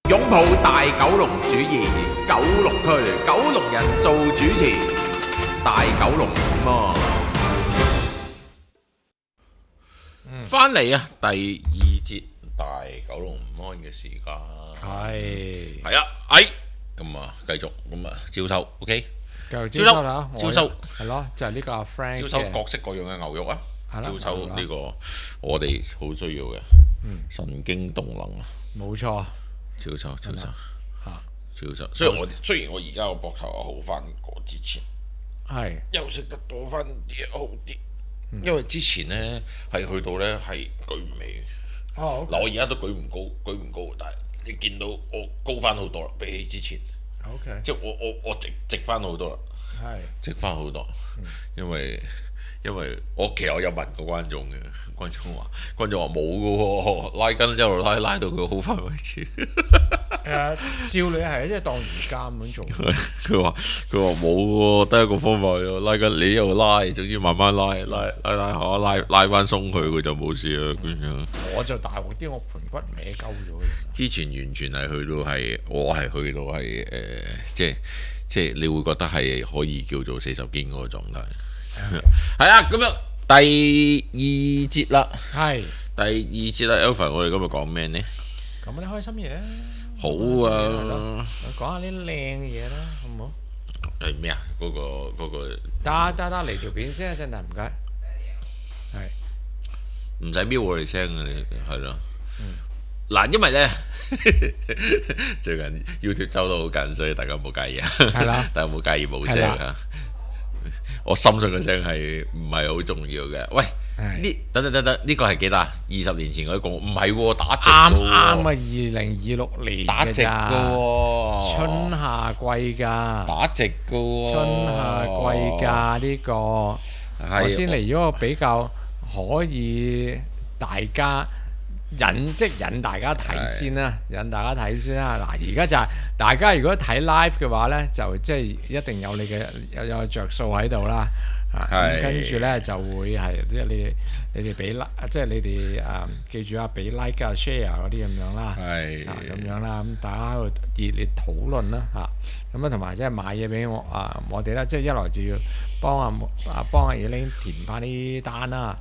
擁抱大九龍主義，九龍區九龍人做主持，大九龍麼？翻嚟啊！第二節大九龍唔安嘅時間係啊，咁啊，繼續咁啊，招收 OK， 招收啦， 招收係咯，就係呢個阿 Frank 招收各式各樣嘅牛肉啊，招收呢個我哋好需要嘅神經動能啊， 冇錯， 招收招收，雖然我而家個膊頭好翻過之前， 係休息得多翻啲好啲。因為之前呢係去到呢係舉唔起嘅，嗱我而家都舉唔高，但係你見到我高翻好多啦，比起之前 ，OK， 即係我直翻好多啦，直翻好多，因為我其實我有問過觀眾嘅，觀眾話冇嘅喎，拉筋一路拉到佢好翻為止。 照你係即係當瑜伽咁樣做。 佢話冇喎，得一個方法咯，拉筋你一路拉，總之慢慢拉翻鬆佢就冇事啦。咁樣我就大鑊啲，我盤骨歪鳩咗。 之前完全係去到我係去到即係你會覺得係可以叫做40肩嗰個狀態。係啊，咁樣第二節啦。Alpha 我哋今日講咩呢？ 講啲開心嘢啊！ 好啊， 講下啲靚嘅嘢啦，好唔好？ 係咩啊？嗰個得嚟條片先啊，真係唔該。係唔使瞄我哋聲嘅，係咯。嗱，因為呢最近 YouTube 周到好緊，所以大家冇介意啊。係啦，大家冇介意冇聲啊。我深信嘅聲係唔係好重要嘅。喂，等，呢個係幾多啊？20年前嗰啲廣告唔係喎，打直嘅喎。啱啊 ，2026年打直嘅喎， 春夏季㗎。打直嘅喎， 春夏季㗎呢個。我先嚟咗個比較可以大家引大家睇先啦，嗱，而家就係大家如果睇 live 嘅話呢，就即係一定有你嘅有着數喺度啦。跟住呢就會係你哋俾即係你哋記住啊，俾 like 啊 share 嗰啲咁樣啦。咁樣啦，咁大家喺度熱烈討論啦咁啊，同埋即係買嘢俾我哋啦，即係一來就要幫阿 Elaine 填翻啲單啦。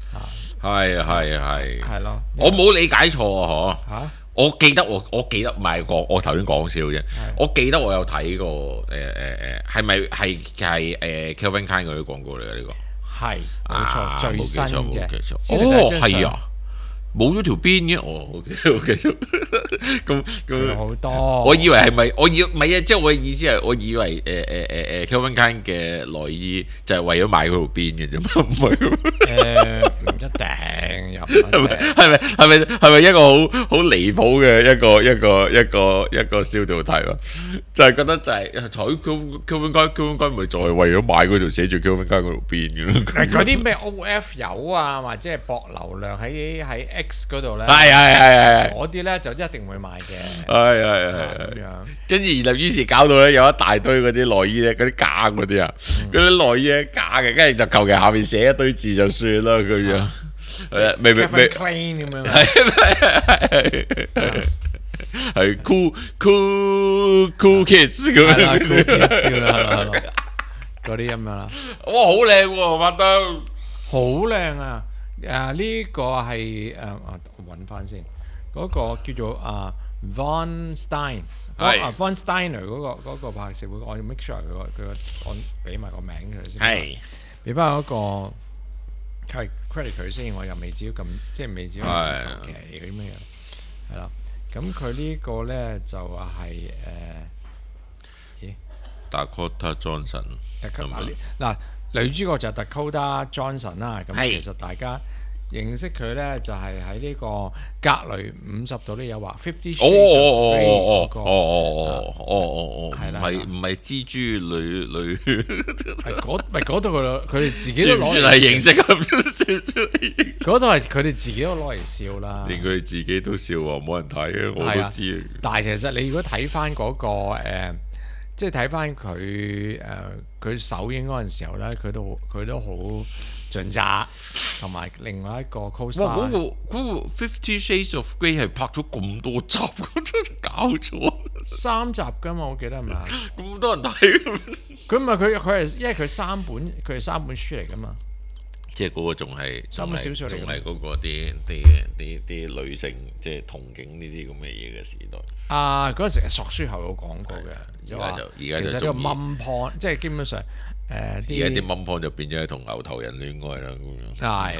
係咯， 我冇理解錯啊！我記得唔係我頭先講笑啫。我記得我有睇過係咪係Calvin Klein 嗰啲廣告嚟嘅呢個？ 係冇錯，最新嘅。 係啊，冇咗條邊嘅。OK，咁好多。 我以為係咪？唔係啊，即係我嘅意思係，我以為Calvin Klein 嘅內衣就係為咗買嗰條邊嘅啫嘛，唔係。 唔一定又唔一定。 係咪一個好離譜嘅一個小道題啊？就係覺得就係採 Calvin Klein 咪就係為咗買嗰條寫住 Calvin Klein 嗰條邊嘅咯。 嗰啲咩 OF 油啊，或者係博流量喺 X 嗰度咧， 係嗰啲咧就一定會買嘅。 係咁樣。跟住然後於是搞到咧有一大堆嗰啲內衣咧，嗰啲假嗰啲啊，嗰啲內衣咧假嘅，跟住就求其下面寫一堆字就算啦咁樣。未 clean 咁樣。 係 cool kids 咁樣。 cool kids 啦，嗰啲咁樣啦。 哇，好靚喎，我覺得好靚啊！呢個係我揾翻先，嗰個叫做Von Stein。Von Steiner 嗰個拍攝會，我要 make sure 佢我俾埋個名佢先。係。俾翻嗰個 credit 佢先，我又未至於咁，即係未至於求其嗰啲咩嘢。係啦，咁佢呢個咧就係 Dakota Johnson。 嗱，女主角就係 Dakota Johnson 啦。咁其實大家認識佢咧，就係喺呢個格雷50度都有話 50 Shades of Grey 嗰個。 唔係蜘蛛女。 嗰度佢哋自己都攞嚟認識嗰度係佢哋自己都攞嚟笑啦。 連佢哋自己都笑喎，冇人睇嘅，我都知。 但係其實你如果睇翻嗰個即係睇翻佢首映嗰陣時候咧，佢都好盡責，同埋另外一個 co-star。 哇！嗰個 Fifty Shades of Grey 係拍咗咁多集，搞錯 3集㗎嘛，我記得係咪啊？ 咁多人睇， 佢唔係佢係因為佢係3本書嚟㗎嘛。 即係嗰個仲係 3本小説嚟， 仲係嗰個啲女性即係同境呢啲咁嘅嘢嘅時代。 嗰陣時係索書後有講過嘅，就話其實呢個 mum porn 即係基本上而家啲 mum porn 就變咗係同牛頭人戀愛啦咁樣。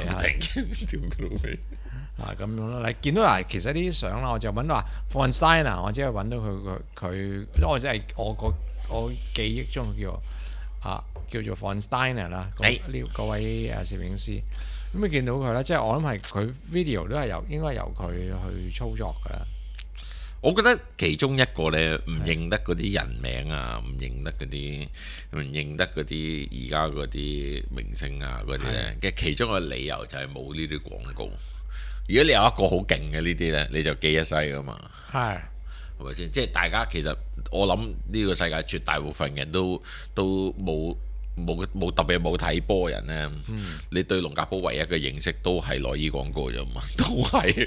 咁樣啦。你見到嗱，其實呢啲相啦，我就揾到話 von Steiner，我只係揾到佢，因為我只係我記憶中叫做 von Steiner 啦，嗰位攝影師。咁你見到佢啦，即係我諗係佢 video 都係應該由佢去操作㗎啦。 我覺得其中一個咧唔認得嗰啲人名啊，唔認得嗰啲而家嗰啲明星啊嗰啲咧嘅其中一個理由就係冇呢啲廣告。如果你有一個好勁嘅呢啲咧，你就記一世㗎嘛。係咪先？即係大家其實我諗呢個世界絕大部分人都冇特別冇睇波嘅人咧。你對龍格堡唯一嘅認識都係內衣廣告啫嘛，都係。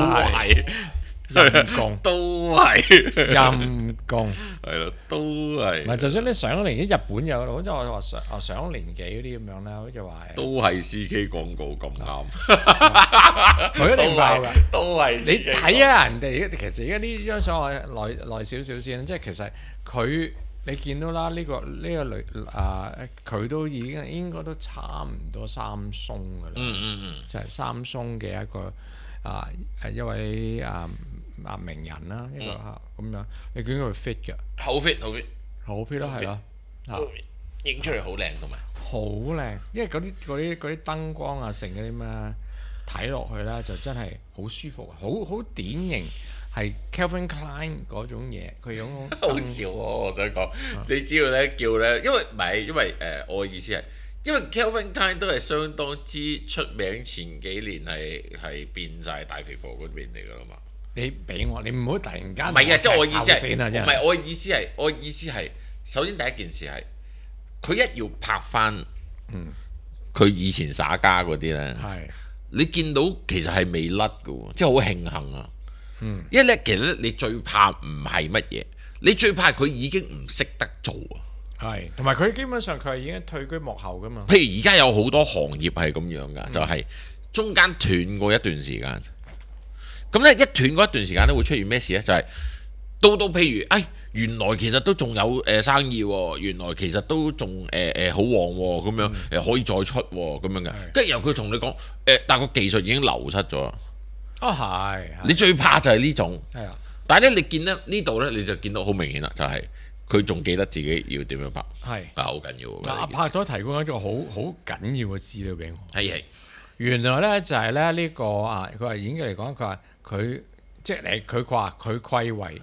陰公都係陰公， 係咯，都係。 唔係，就算你上年啲日本有，好似我話上年紀嗰啲咁樣咧，好似話都係 CK 廣告咁啱。 佢一定係㗎， 都係。 你睇下人哋，其實而家呢張相我耐少少先，即係其實佢你見到啦，呢個女佢都已經應該都差唔多三松㗎啦。就係三松嘅一個一位名人啦，一個咁樣，你見佢 fit 嘅， 好 fit 咯，係咯， 影出嚟好靚同埋好靚，因為嗰啲燈光啊，成嗰啲咩睇落去咧，就真係好舒服，好典型係 Calvin Klein 嗰種嘢，佢有好笑喎！我想講，你只要咧叫咧，因為我嘅意思係。因為 Calvin Klein 都係相當之出名，前幾年係變晒大肥婆嗰邊嚟㗎啦嘛。 你俾我，你唔好突然間。 唔係啊，即係我意思係，唔係我嘅意思係，首先第一件事係，佢一要拍翻，佢以前耍家嗰啲咧，你見到其實係未甩㗎喎，即係好慶幸啊。因為咧，其實咧，你最怕唔係乜嘢，你最怕佢已經唔識得做啊。 係，同埋佢基本上佢係已經退居幕後噶嘛。 譬如而家有好多行業係咁樣噶，就係中間斷過一段時間。咁咧一斷嗰一段時間咧會出現咩事咧？就係到譬如，原來其實都仲有生意喎，原來其實都仲好旺喎，咁樣可以再出喎，咁樣嘅。跟住由佢同你講但係個技術已經流失咗。 係。 你最怕就係呢種。 係啊。 但係咧，你見咧呢度咧，你就見到好明顯啦，就係。佢仲記得自己要點樣拍，好緊要。 拍咗提供一個好緊要嘅資料俾我。 係。 原來咧就係咧呢個佢話演技嚟講，佢話佢即係佢話佢愧為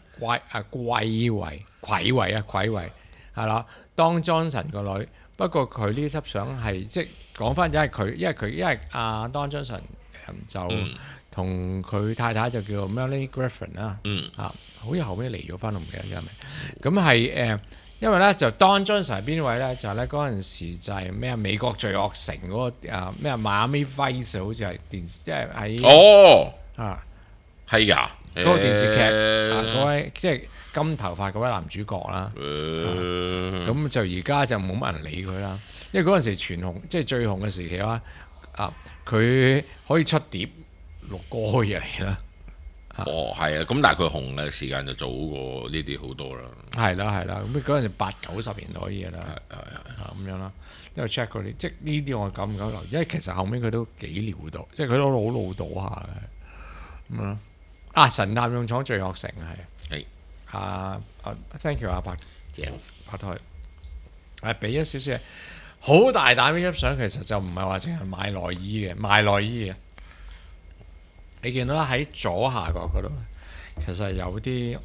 係啦，當 Johnson 個女。不過佢呢輯相係即係講翻，因為當 Johnson 就同佢太太就叫做 Melanie Griffin 啦。好似後尾離咗婚，我唔記得咗係咪。咁係因為咧就 Don Johnson 係邊位咧？就係咧嗰陣時就係咩美國罪惡城嗰個咩 Miami Vice 好似係電視，即係喺係㗎嗰個電視劇嗰位即係金頭髮嗰位男主角啦。咁就而家就冇乜人理佢啦，因為嗰陣時全紅即係最紅嘅時期啦。佢可以出碟錄歌嘢嚟啦。 係啊，咁但係佢紅嘅時間就早過呢啲好多啦。係啦，咁嗰陣時80-90年代嘅嘢啦。咁樣啦，因為 check 嗰啲，即係呢啲我敢唔敢留意？因為其實後尾佢都幾潦倒，即係佢都好老道下嘅。咁樣神探勇闖罪惡城係。Thank you 拍台。俾咗少少好大膽呢張相，其實就唔係話淨係賣內衣嘅。你見到喺左下角嗰度，其實有啲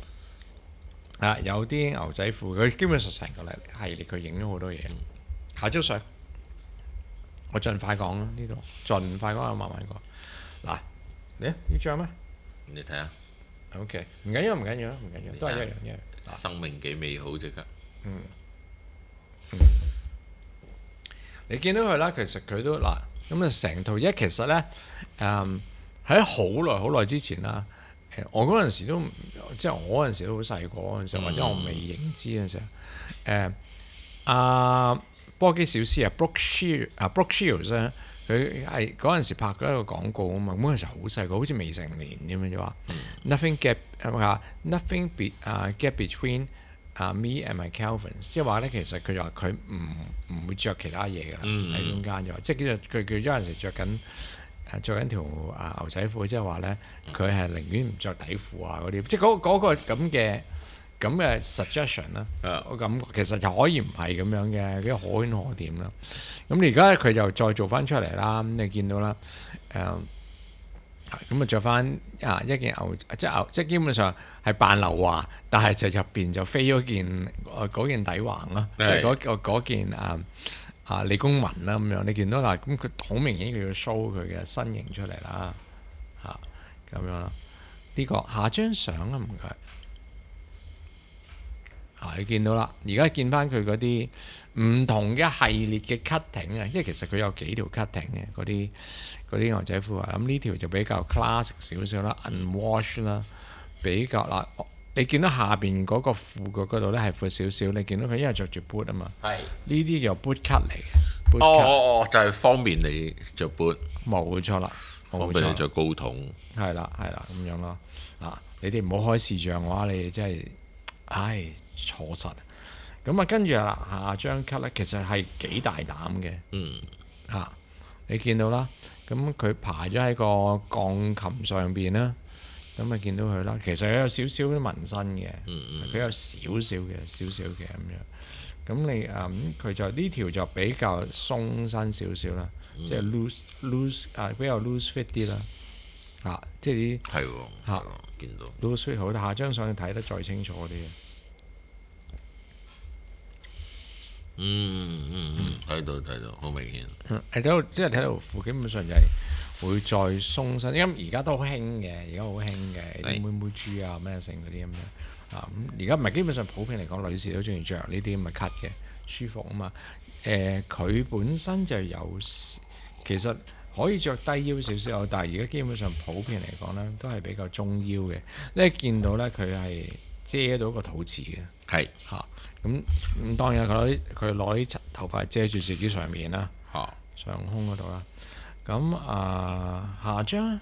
牛仔褲，佢基本上成個系列佢影咗好多嘢。下張相，我盡快講啦，呢度盡快講，慢慢講。嗱，呢張咩？ 你睇下。 OK， 唔緊要，都係一樣。 生命幾美好即刻。 你見到佢啦，其實佢都嗱咁啊，成套其實咧喺好耐之前啦。我嗰陣時都即係我嗰陣時都好細個嗰陣時，或者我未認知嗰陣時，波基小師Brooke Shields 咧，佢係嗰陣時拍咗一個廣告啊嘛，嗰陣時好細個，好似未成年咁樣就話，nothing gap between me and my Calvin， 即係話咧，其實佢就話佢唔會着其他嘢㗎啦，喺中間就話，即係佢嗰陣時着緊條牛仔褲，即係話咧，佢係寧願唔着底褲啊嗰啲，即係嗰個咁嘅 suggestion 啦。我感覺其實就可以唔係咁樣嘅，幾可圈可點啦。咁而家佢就再做翻出嚟啦，咁你見到啦，咁啊着翻一件即係基本上係扮劉華，但係就入邊就飛咗件底橫啦，即係嗰件理工紋啦咁樣，你見到嗱，咁佢好明顯佢要 show 佢嘅身形出嚟啦，咁樣啦。呢個下張相啊，唔該。你見到啦，而家見翻佢嗰啲唔同嘅系列嘅 cutting 啊，因為其實佢有幾條 cutting 嘅嗰啲牛仔褲啊，咁呢條就比較 classic 少少啦 ，unwashed 啦，比較嗱，你見到下邊嗰個褲腳嗰度咧係闊少少，你見到佢因為着住 boot 啊嘛，係呢啲叫 boot cut 嚟嘅， 就係方便你着 boot， 冇錯啦， 方便你着高筒， 係啦咁樣咯，你哋唔好開視像嘅話，你哋真係錯實。咁跟住下張 cut 咧，其實係幾大膽嘅，你見到啦，咁佢排咗喺個鋼琴上邊啦。咁見到佢啦，其實有少少啲紋身嘅，佢有少少嘅咁樣。咁你佢就呢條就比較鬆身少少啦，即係 loose 比較 loose fit 啲啦，即係啲係喎見到 loose fit 好，下張相你睇得再清楚啲。 睇到好明顯。 睇到即係睇到褲，基本上就係會再鬆身，因為而家都好興嘅，而家好興嘅啲妹妹豬啊咩成嗰啲咁樣咁而家唔係基本上普遍嚟講，女士都中意着呢啲咁嘅 cut 嘅，舒服啊嘛。佢本身就有其實可以着低腰少少，但係而家基本上普遍嚟講咧，都係比較中腰嘅。你見到咧，佢係遮到個肚臍嘅， 係咁當然佢攞啲頭髮遮住自己上面啦，上胸嗰度啦。咁下張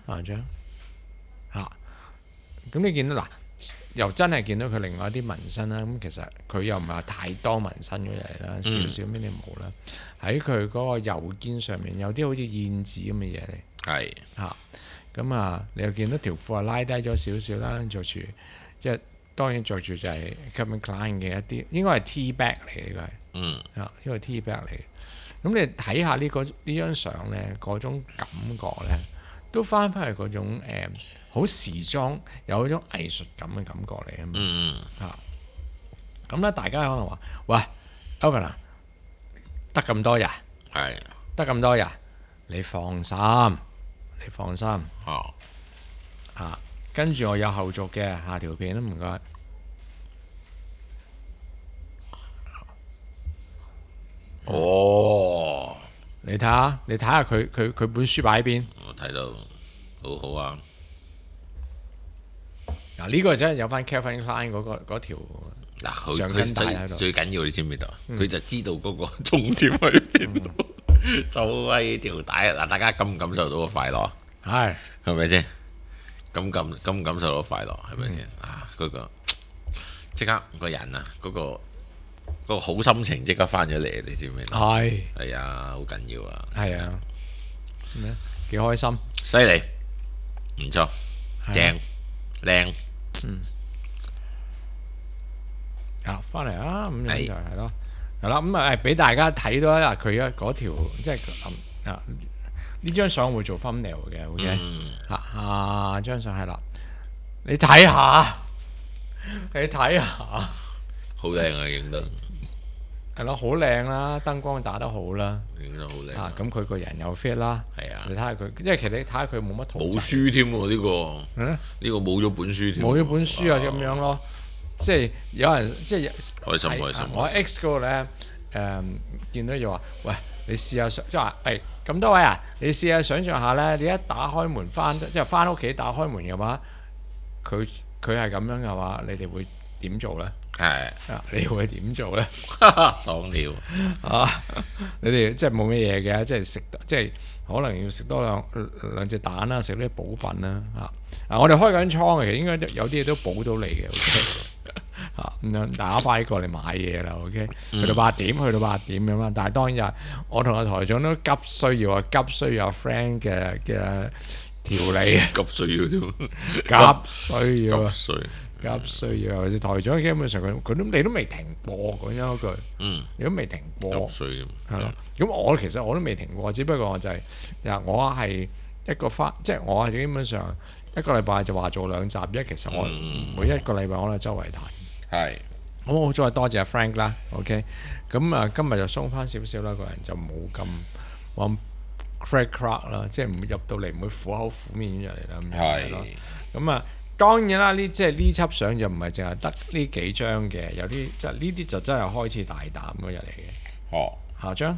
咁你見到嗱，又真係見到佢另外一啲紋身啦。咁其實佢又唔係太多紋身嗰嚟啦，少少 minimal 啦。喺佢嗰個右肩上面有啲好似燕子咁嘅嘢嚟，咁你又見到條褲拉低咗少少啦，着住即係。當然着住就係 Calvin Klein 嘅一啲，應該係 T-back 嚟嘅，呢個 T-back 嚟嘅。咁你睇下呢張相咧，嗰種感覺咧，都翻去嗰種好時裝，有嗰種藝術感嘅感覺嚟啊嘛。咁咧，大家可能話：喂 Alvin 啊，得咁多日，得咁多日，你放心。跟住我有後續嘅下條片都唔該。你睇下佢本書擺喺邊？ 我睇到好好啊！ 呢個真係有翻 Calvin Klein 嗰條橡筋帶喺度。 最緊要你知唔知道？佢就知道嗰個重點喺邊度，就係條帶。大家感唔感受到個快樂？係咪先？感受到快樂係咪先？嗰個即刻個人嗰個好心情即刻翻咗嚟，你知唔知？係啊，好緊要啊！ 係啊，幾開心， 犀利，唔錯，正，靚。 翻嚟啊！咁樣就係咯，咁俾大家睇到啦，佢嗰條即係呢張相會做 thumbnail 嘅 ，OK？下張相係啦，你睇下， 好靚啊！影得係咯，好靚啦，燈光打得好啦， 影得好靚。 咁佢個人又 fit 啦， 係啊， 你睇下佢，因為其實你睇下佢冇乜圖， 冇書添喎呢個，呢個冇咗本書添， 冇咗本書咁樣咯。 即係有人即係開心。 我 X 嗰個咧見到就話：喂，你試下即係話咁多位啊，你試下想像下咧，你一打開門即係翻屋企打開門嘅話，佢係咁樣嘅話，你哋會點做咧？ 係你會點做咧？ 爽了你哋即係冇乜嘢嘅，即係食即係可能要食多兩隻蛋啦，食啲補品啦我哋開緊倉嘅，其實應該有啲嘢都補到你嘅。咁樣大家快啲過嚟買嘢啦 ，OK？去到8點咁啦。但係當然我同阿台長都急需要阿 Frank 嘅調理急需要台長基本上你都未停過講咗一句，你都未停過，係咯。咁其實我都未停過，只不過就係我係一個即係我係基本上一個禮拜就話做2集啫。其實我每一個禮拜我都周圍睇。 係。 咁我好再多謝阿 Frank 啦 ，OK。咁今日就鬆翻少少啦，個人就冇咁crack 啦，即係唔會入到嚟唔會苦口苦面入嚟啦。係。咁當然啦，呢輯相就唔係淨係得呢幾張嘅，有啲即係呢啲就真係開始大膽嗰日嚟嘅。下張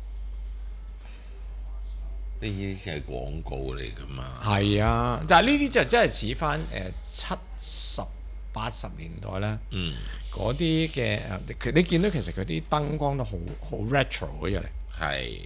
呢啲先係廣告嚟㗎嘛。 係啊，但係呢啲就真係似翻70、80年代咧。嗰啲嘅你見到其實佢啲燈光都好 retro 嗰日嚟。 係。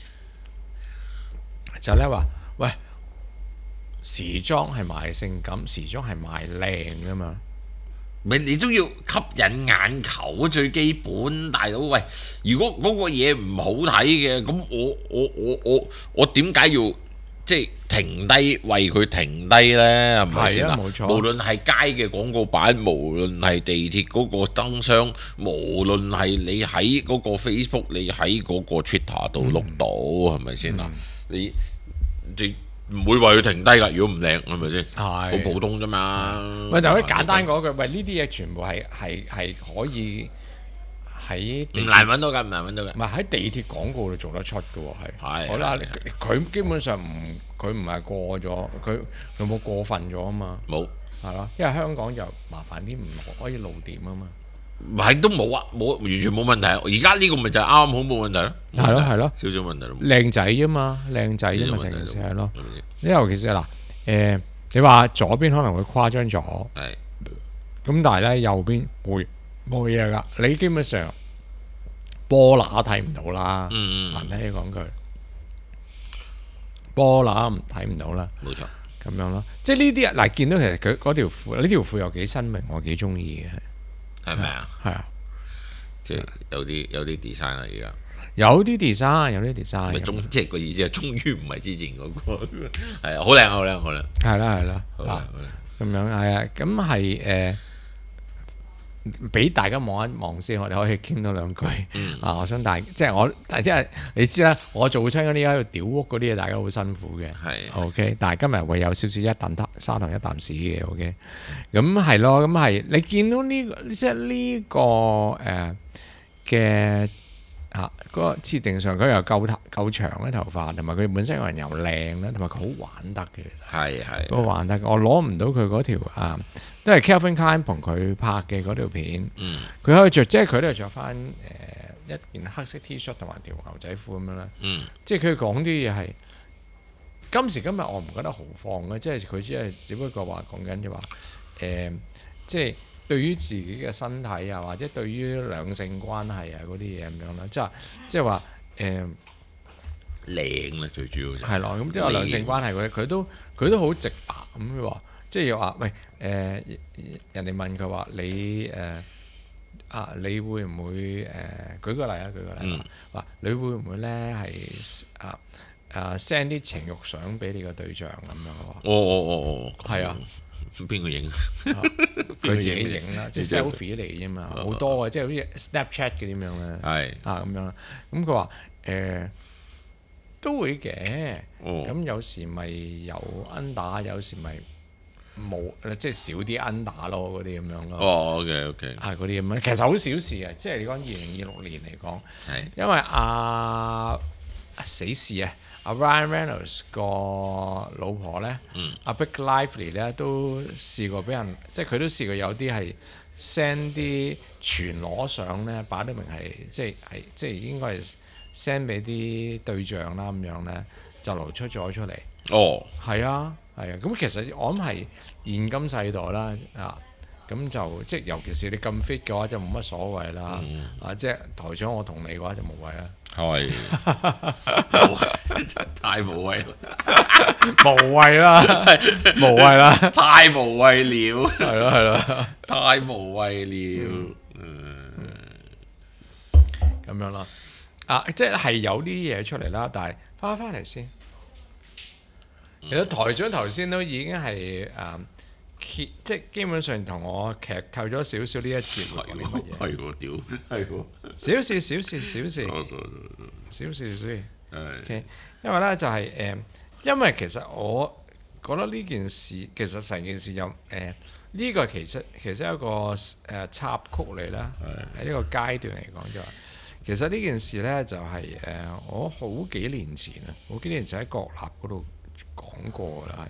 就咧話，喂。時裝係賣性感，時裝係賣靚噶嘛？ 你都要吸引眼球最基本，大佬喂！如果嗰個嘢唔好睇嘅，咁我點解要即係停低為佢停低呢？係咪先啊？冇錯。無論係街嘅廣告版，無論係地鐵嗰個燈箱，無論係你喺嗰個 Facebook，你喺嗰個 Twitter 度碌到，係咪先啊？你唔會話佢停低㗎，如果唔靚係咪先？好普通啫嘛。 喂，就可以簡單講句，喂，呢啲嘢全部係可以喺唔難揾到㗎，唔係喺地鐵廣告度做得出嘅喎，係。好啦，佢基本上佢唔係過咗，佢冇過分咗啊嘛。 冇。 係咯，因為香港就麻煩啲，唔可以露點啊嘛。 係都冇啊，完全冇問題。而家呢個咪就啱好冇問題咯。 係咯， 少少問題咯。 靚仔啫嘛，成件事係咯。尤其是嗱，你話左邊可能會誇張咗，係。咁但係咧右邊會冇嘢㗎。你基本上波乸睇唔到啦。難聽啲講句，波乸睇唔到啦。 冇錯。 咁樣咯，即係呢啲嗱，見到其實佢嗰條褲，呢條褲又幾新穎，我幾中意嘅。 係咪啊？ 係啊， 即係有啲 design 啦，而家有啲 design。 即係個意思係，終於唔係之前嗰個係啊，好靚。 係啦，咁樣係啊，咁係俾大家望一望先，我哋可以傾多兩句。我想即係你知啦，我做親嗰啲喺度屌屋嗰啲嘢，大家好辛苦嘅。係 OK， 但係今日會有少少一啖砂糖一啖屎嘅 OK。咁係咯，咁係你見到即係呢個嘅嗰個設定上，佢又夠長嘅頭髮，同埋佢本身個人又靚啦，同埋佢好玩得嘅。其實係好玩得。我攞唔到佢嗰條都係 Calvin Klein 同佢拍嘅嗰條片。佢可以着，即係佢都係着翻一件黑色 T 恤同埋條牛仔褲咁樣啦。即係佢講啲嘢係今時今日我唔覺得豪放嘅，即係佢只不過話講緊就話即係對於自己嘅身體啊，或者對於兩性關係啊嗰啲嘢咁樣啦，即係話靚啦，最主要就係咯。咁即係話兩性關係佢都好直白咁佢話。即係又話喂人哋問佢話你你會唔會舉個例話你會唔會咧係send 啲情慾相俾你個對象咁樣？係啊， 邊個影？ 佢自己影啦，即係 selfie 嚟啫嘛，好多嘅，即係好似 Snapchat 嘅點樣咧？係咁樣啦。咁佢話都會嘅。咁有時咪有 under，有時咪冇，即係少啲 under 咯，嗰啲咁樣咯。 OK。 嗰啲咁樣，其實好小事啊！即係你講2026年嚟講，因為死侍阿 Ryan Reynolds 個老婆咧，阿 Blake Lively 咧都試過俾人，即係佢都試過有啲係 send 啲全裸相咧，擺得明係即係應該係 send 俾啲對象啦咁樣咧，就流出咗出嚟。 哦， 係啊，係啊，咁其實我諗係現今世代啦啊。咁就即係尤其是你咁 fit 嘅話，就冇乜所謂啦。即係台長我同你嘅話就無謂啦。 係，太無謂啦， 無謂啦，無謂啦， 太無謂了。 係咯係咯， 太無謂了。 咁樣啦。即係有啲嘢出嚟啦，但係翻嚟先。其實台長頭先都已經係即係基本上同我劇透咗少少呢一節會講啲乜嘢。 係喎，屌，係喎。 小事。OK， 因為咧就係因為其實我覺得呢件事其實成件事有呢個其實一個插曲嚟啦。喺呢個階段嚟講就係其實呢件事咧就係我好幾年前喺國立嗰度講過啦。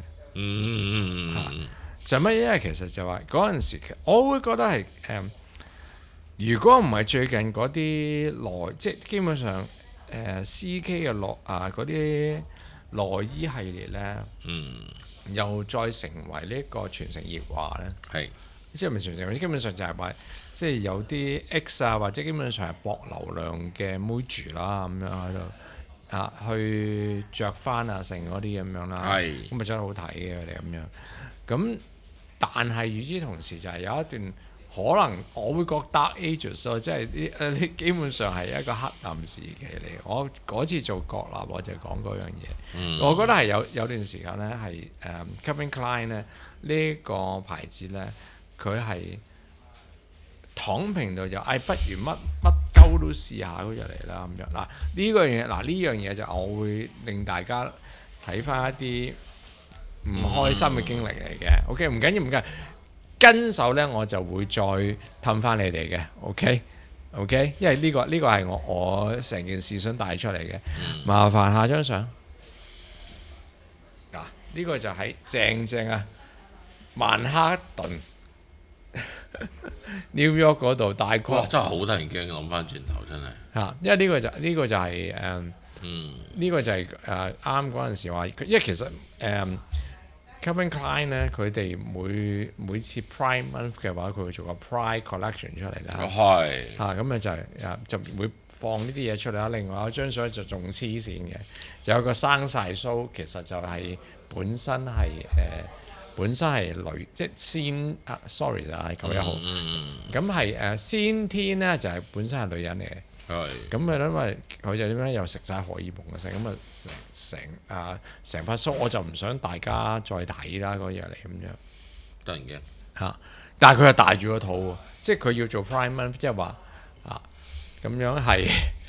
就乜嘢？因為其實就話嗰陣時，我會覺得係如果唔係最近嗰啲即係基本上CK 嘅嗰啲內衣系列咧，又再成為呢個傳承熱話咧， 係即係咪傳承？基本上就係話，即係有啲 X 啊，或者基本上係博流量嘅妹住啦，咁樣喺度去着翻成嗰啲咁樣啦，咁咪真係好睇嘅佢哋咁樣。咁但係與之同時就係有一段可能我會覺得 Dark Ages 咯，即係啲基本上係一個黑暗時期嚟。我嗰次做國立我就講嗰樣嘢，我覺得係有段時間咧係Calvin Klein 咧呢個牌子咧，佢係躺平到就不如乜鳩都試下嗰隻嚟啦咁樣。呢樣嘢就我會令大家睇翻一啲唔開心嘅經歷嚟嘅。OK， 唔緊要，跟手咧我就會再氹翻你哋嘅。OK， 因為呢個係我成件事想帶出嚟嘅。麻煩下張相。呢個就喺正曼克頓New York 嗰度大概。 哇！真係好得人驚，諗翻轉頭真係。 因為呢個就係呢個就係啱嗰陣時話，因為其實Calvin Klein 咧，佢哋每次 Prime Month 嘅話，佢會做個 Prime Collection 出嚟啦。 係。 咁就會放呢啲嘢出嚟啦。另外有張相就仲黐線嘅，就有個生晒鬚，其實就係本身係女，即係sorry 就係911號。咁係先天咧就係本身係女人嚟嘅。咁因為佢就點樣又食晒荷爾蒙嘅，成塊鬚，我就唔想大家再睇啦嗰嘢嚟咁樣。 得人驚但係佢係大住個肚喎，即係佢要做 Prime Month，即係話咁樣係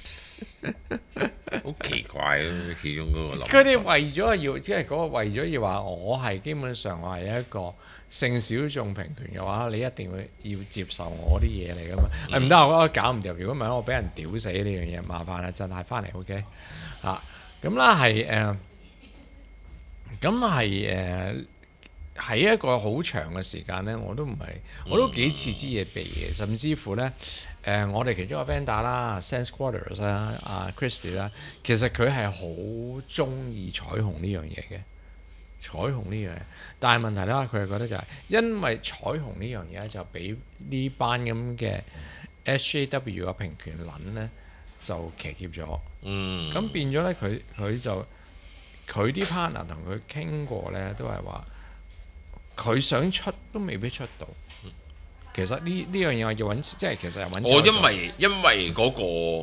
好奇怪咯，始終嗰個諗法。 佢哋為咗要話我係基本上我係一個性小眾平權嘅話，你一定會要接受我啲嘢嚟㗎嘛。唔得，我搞唔掂。如果唔係我俾人屌死呢樣嘢，麻煩啦，真係翻嚟 OK 咁啦係喺一個好長嘅時間咧，我都幾次之嘢避嘅，甚至乎咧我哋其中一個 vendor 啦 ，Sense Quarters 啦，Christy 啦，其實佢係好中意彩虹呢樣嘢嘅。彩虹呢樣嘢，但係問題咧，佢係覺得就係因為彩虹呢樣嘢就俾呢班咁嘅 SJW 嘅平權撚咧就騎劫咗。咁變咗咧，佢啲 partner 同佢傾過咧，都係話佢想出都未必出到。其實呢樣嘢我要揾，即係其實係揾錢。 因為嗰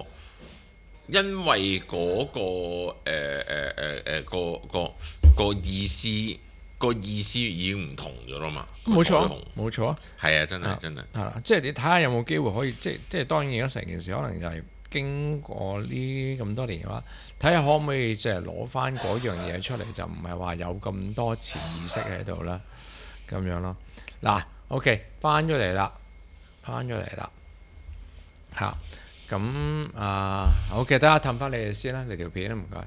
個意思已經唔同咗啦嘛。 冇錯啊。 係啊，真係。 即係你睇下有冇機會可以，即係當然而家成件事可能就係經過呢咁多年嘅話，睇下可唔可以即係攞翻嗰樣嘢出嚟，就唔係話有咁多潛意識喺度啦，咁樣咯。OK， 翻咗嚟啦。咁OK，等下氹翻你哋先啦，嚟條片啦，唔該。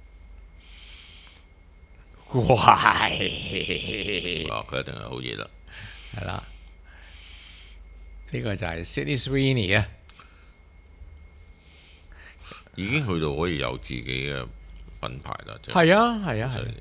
佢一定係好嘢啦。 係啦，呢個就係 Sydney Sweeney 啊， 已經去到可以有自己嘅品牌啦，即係啊係啊係啊，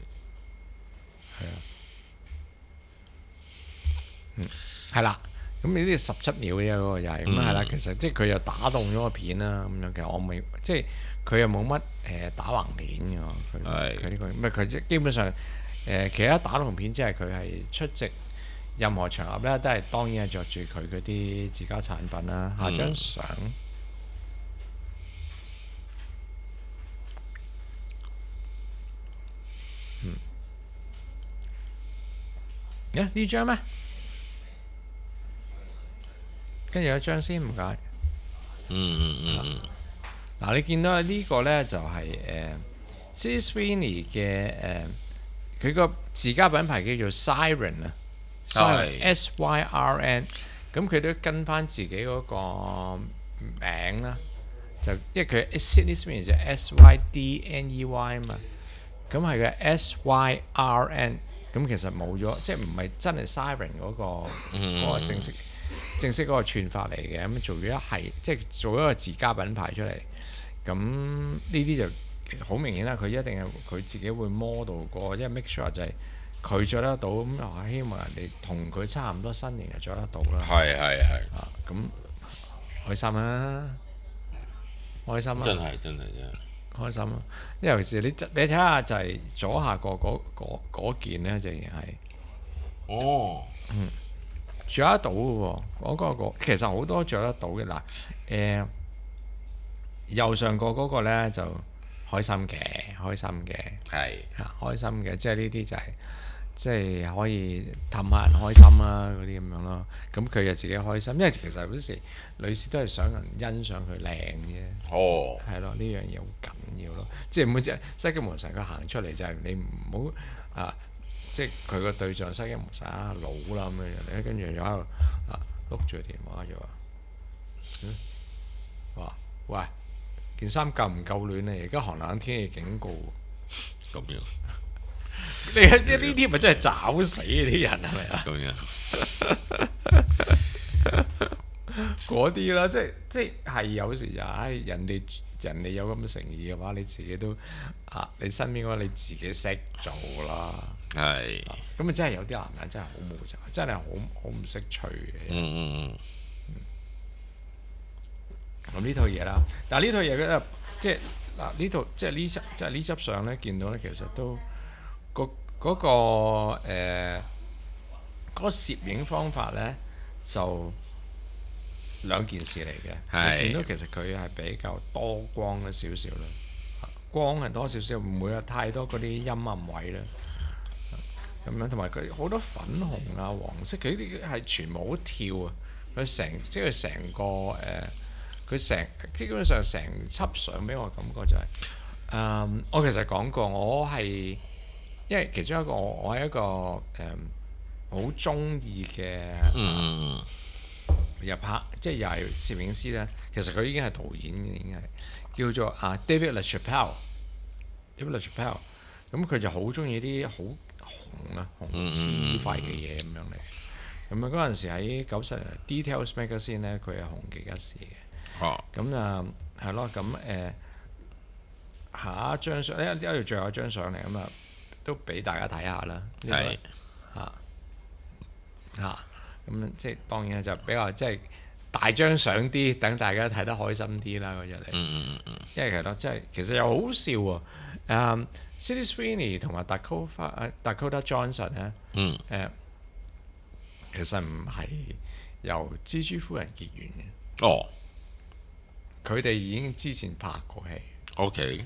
係啦。咁呢啲17秒嘅嗰個就係咁係啦，其實即係佢又打動咗個片啦咁樣。其實我未即係佢又冇乜打橫片嘅佢呢個，唔係佢基本上其他打動片即係佢係出席任何場合咧，都係當然係着住佢嗰啲自家產品啦。下張相，呢張咩？跟住有一張先，唔該。嗱，你見到呢個咧就係Sydney Sweeney 嘅佢個自家品牌叫做 Siren 啊，Syrn，咁佢都跟翻自己嗰個名啦，就因為佢 Sydney Sweeney 就 SYDNEY 啊嘛，咁係嘅 SYRN，咁其實冇咗，即係唔係真係 Siren 嗰個正式嗰個串法嚟嘅，咁做咗即係做咗個自家品牌出嚟，咁呢啲就好明顯啦。佢一定係佢自己會 model 過，因為 make sure 就係佢着得到，咁我希望人哋同佢差唔多身形就着得到啦。 係咁開心啊！開心啊！ 真係開心啊！因為尤其是你睇下就係左下角嗰件咧，竟然係着得到嘅喎，其實好多着得到嘅嗱，右上角嗰個咧就開心嘅，係開心嘅，即係呢啲就係即係可以氹下人開心啦嗰啲咁樣咯。咁佢又自己開心，因為其實有時女士都係想人欣賞佢靚啫。係咯，呢樣嘢好緊要咯。即係唔好即係西基門神佢行出嚟就係你唔好即係佢個對象西基門神老啦咁樣樣，跟住又喺度碌住個電話就話喂，件衫夠唔夠暖啊？而家寒冷天氣警告。 咁樣， 你即係呢啲咪真係找死啲人係咪啊？嗰啲啦，即係有時就人哋有咁嘅誠意嘅話，你自己都你身邊嘅話你自己識做啦。咁真係有啲男人真係好無責，真係好唔識趣嘅。咁呢套嘢啦，但係呢套嘢咧，即係嗱呢套即係呢輯相咧，見到咧其實都嗰個攝影方法咧就兩件事嚟嘅。你見到其實佢係比較多光咗少少啦，光係多少少，唔會有太多嗰啲陰暗位啦。咁樣同埋佢好多粉紅啊、黃色，佢啲係全部好跳啊！即係佢成個佢基本上成輯相俾我感覺就係我其實講過，我係因為其中一個我係一個好中意嘅入客，即係又係攝影師咧。其實佢已經係導演嘅，已經係叫做David LaChapelle。David LaChapelle 咁佢就好中意啲好紅黐肺嘅嘢咁樣嚟。咁嗰陣時喺90年 Details Magazine 咧，佢係紅極一時嘅。咁係咯，咁下一張相一條最後一張相嚟，咁都俾大家睇下啦。咁即係當然就比較即係大張相啲，等大家睇得開心啲啦嗰日嚟。因為其實又好笑喎。Sydney Sweeney 同埋 Dakota Johnson 咧，其實唔係由蜘蛛夫人結緣嘅。佢哋已經之前拍過戲。 OK。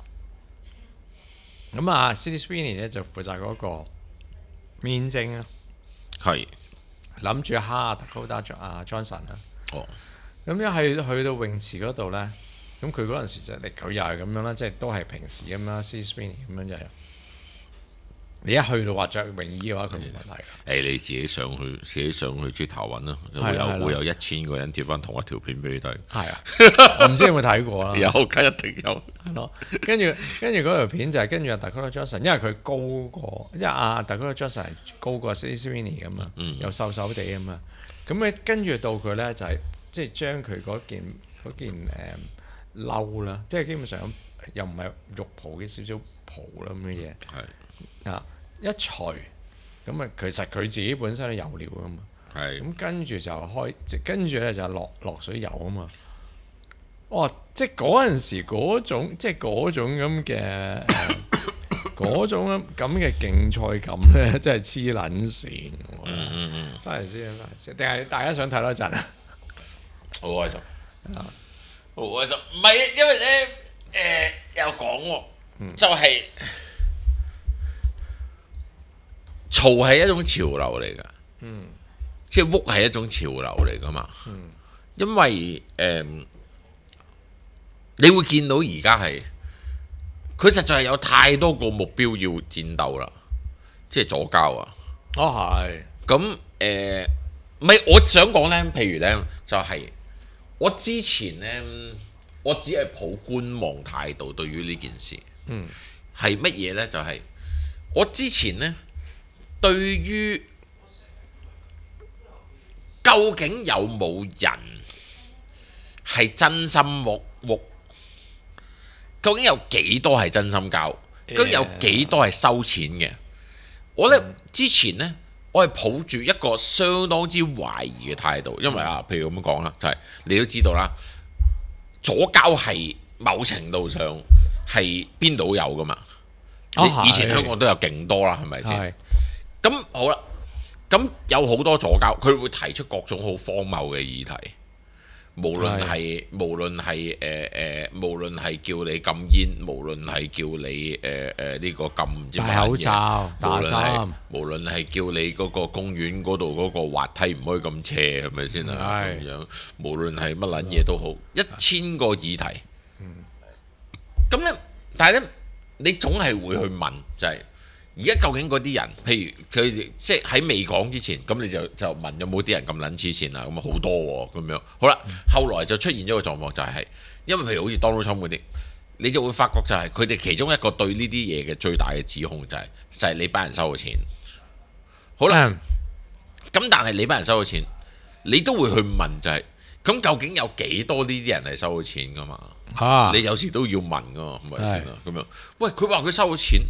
咁Sydney Sweeney 咧就負責嗰個面精啊。諗住蝦 Dakota Johnson 啦。咁一係去到泳池嗰度咧，咁佢嗰陣時就佢又係咁樣啦，即係都係平時咁啦，Sydney Sweeney 咁樣就你一去到話着泳衣嘅話，佢冇問題。 你自己上去 Twitter 揾啦，會有1000個人貼翻同一條片俾你睇。 係啊，我唔知有冇睇過啦。 有，梗一定有。 係咯，跟住嗰條片就係跟住阿 Dakota Johnson，因為佢高過，因為阿 Dakota Johnson 係高過 Sydney Sweeney 咁嘛，又瘦瘦地咁嘛。咁咧跟住到佢咧就係即係將佢嗰件褸啦，即係基本上又唔係浴袍嘅少少袍啦咁嘅嘢。係啊，一除咁啊，其實佢自己本身都有料噶嘛。係。咁跟住就跟住咧就落水游啊嘛。哦，即係嗰陣時嗰種咁嘅嗰種咁嘅競賽感咧，真係黐撚線。翻嚟先，定係大家想睇多陣啊？ 好開心，好開心。唔係，因為咧有講喎，就係嘈係一種潮流嚟㗎。即係屋係一種潮流嚟㗎嘛。因為你會見到而家係佢實在係有太多個目標要戰鬥啦，即係左膠啊。 係。 咁唔係我想講呢，譬如呢，就係我之前呢，我只係抱觀望態度對於呢件事。係乜嘢呢？就係我之前呢，對於究竟有冇人係真心屋，究竟有幾多係真心交？究竟有幾多係收錢嘅？我呢，之前呢，我係抱住一個相當之懷疑嘅態度，因為譬如咁樣講啦，就係你都知道啦，左膠係某程度上係邊度有噶嘛？以前香港都有勁多啦，係咪先？咁好啦，咁有好多左膠，佢會提出各種好荒謬嘅議題。無論係叫你禁煙，無論係叫你呢個禁唔知乜嘢，戴口罩、打針，無論係叫你嗰個公園嗰度嗰個滑梯唔可以咁斜，係咪先啊？咁樣，無論係乜撚嘢都好，1000個議題。咁咧，但係咧，你總係會去問，就係而家究竟嗰啲人，譬如佢即係喺未講之前，咁你就問有冇啲人咁撚黐線啊？咁好多喎，咁樣好啦。後來就出現咗個狀況，就係因為譬如好似 Donald Trump 嗰啲，你就會發覺就係佢哋其中一個對呢啲嘢嘅最大嘅指控就係你班人收咗錢。好啦，咁但係你班人收咗錢，你都會去問就係咁究竟有幾多呢啲人係收咗錢㗎嘛？你有時都要問㗎嘛，係咪先啊？咁樣，喂，佢話佢收咗錢。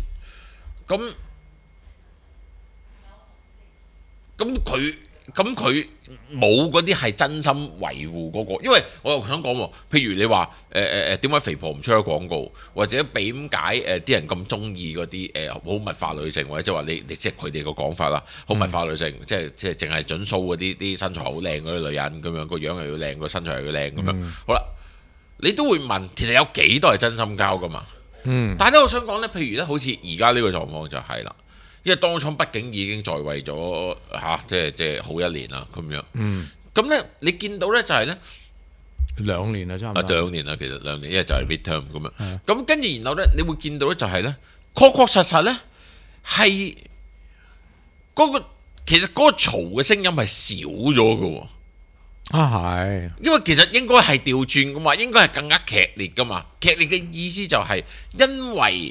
咁佢冇嗰啲係真心維護嗰個，因為我又想講喎，譬如你話點解肥婆唔出咗廣告，或者點解啲人咁中意嗰啲好物化女性，或者即係話你即係佢哋個講法啦，好物化女性，即係淨係準 show 嗰啲身材好靚嗰啲女人咁樣，個樣又要靚，個身材又要靚咁樣，好啦，你都會問其實有幾多係真心交㗎嘛？但係咧，我想講咧，譬如咧，好似而家呢個狀況就係啦，因為當初畢竟已經在位咗即係好1年啦，咁樣。咁咧，你見到咧就係咧 2年啦，差唔多。 2年啦，其實2年，因為就係 midterm 咁樣。咁跟住然後咧，你會見到咧就係咧，確實咧係嗰個其實嗰個嘈嘅聲音係少咗嘅喎。 係，因為其實應該係調轉噶嘛，應該係更加劇烈噶嘛。劇烈嘅意思就係因為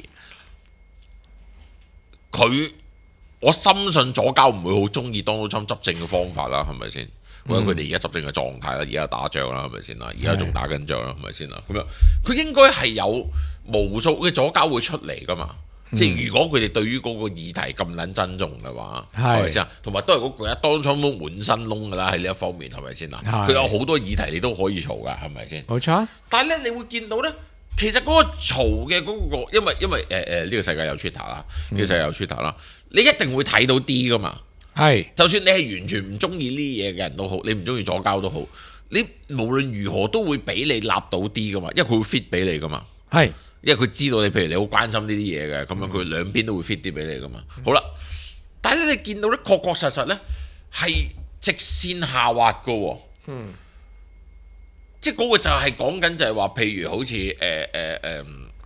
我深信左膠唔會好中意 Donald Trump 執政嘅方法啦，係咪先？或者佢哋而家執政嘅狀態啦，而家打仗啦，係咪先啦？而家仲打緊仗啦，係咪先啦？咁樣佢應該係有無數嘅左膠會出嚟噶嘛。即係如果佢哋對於嗰個議題咁撚珍重嘅話，係咪先啊？同埋都係嗰句啊，當初都滿身窿㗎啦，喺呢一方面係咪先啊？佢有好多議題你都可以嘈㗎，係咪先？ 冇錯。 但係咧，你會見到咧，其實嗰個嘈嘅嗰個，因為呢個世界有 Twitter 啦，呢個世界有 Twitter 啦，你一定會睇到啲㗎嘛。係。就算你係完全唔中意呢啲嘢嘅人都好，你唔中意左膠都好，你無論如何都會俾你立到啲㗎嘛，因為佢會 fit 俾你㗎嘛。係。因為佢知道你，譬如你好關心呢啲嘢嘅，咁樣佢兩邊都會 fit 啲俾你噶嘛。好啦，但係咧你見到咧，確實咧係直線下滑噶喎。即係嗰個就係講緊就係話，譬如好似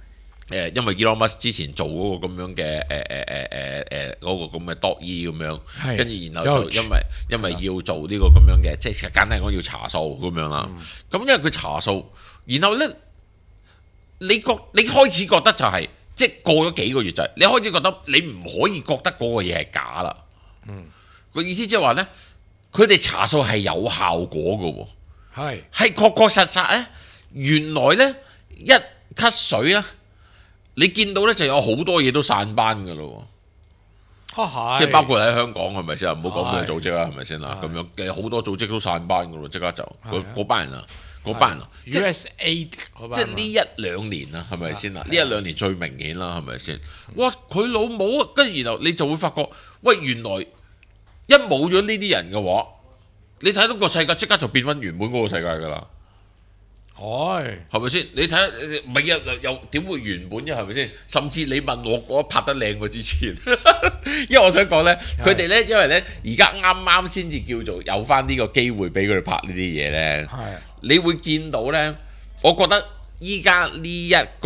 因為 Elon Musk 之前做嗰個咁樣嘅嗰個咁嘅 DOE 咁樣，跟住然後就因為要做呢個咁樣嘅，即係簡單講要查數咁樣啦。咁因為佢查數，然後咧你開始覺得就係、即係過咗幾個月就係、你開始覺得你唔可以覺得嗰個嘢係假啦。個意思即係話咧，佢哋查數係有效果嘅喎，係確實咧，原來咧一咳水啦。你見到咧就有好多嘢都散班㗎咯喎，即係包括喺香港係咪先？唔好講咩組織啦，係咪先啦？咁樣嘅好多組織都散班㗎咯，即刻就嗰班人啊，即係呢一兩年啊，係咪先啦？呢一兩年最明顯啦，係咪先？哇！佢老母啊，跟住然後你就會發覺，喂，原來一冇咗呢啲人嘅話，你睇到個世界即刻就變翻原本嗰個世界㗎啦。係咪先？你睇下，唔係又點會原本啫？係咪先？甚至你問我拍得靚過之前，因為我想講咧，佢哋咧，因為咧而家啱啱先至叫做有翻呢個機會俾佢哋拍呢啲嘢咧。你會見到咧，我覺得依家呢一個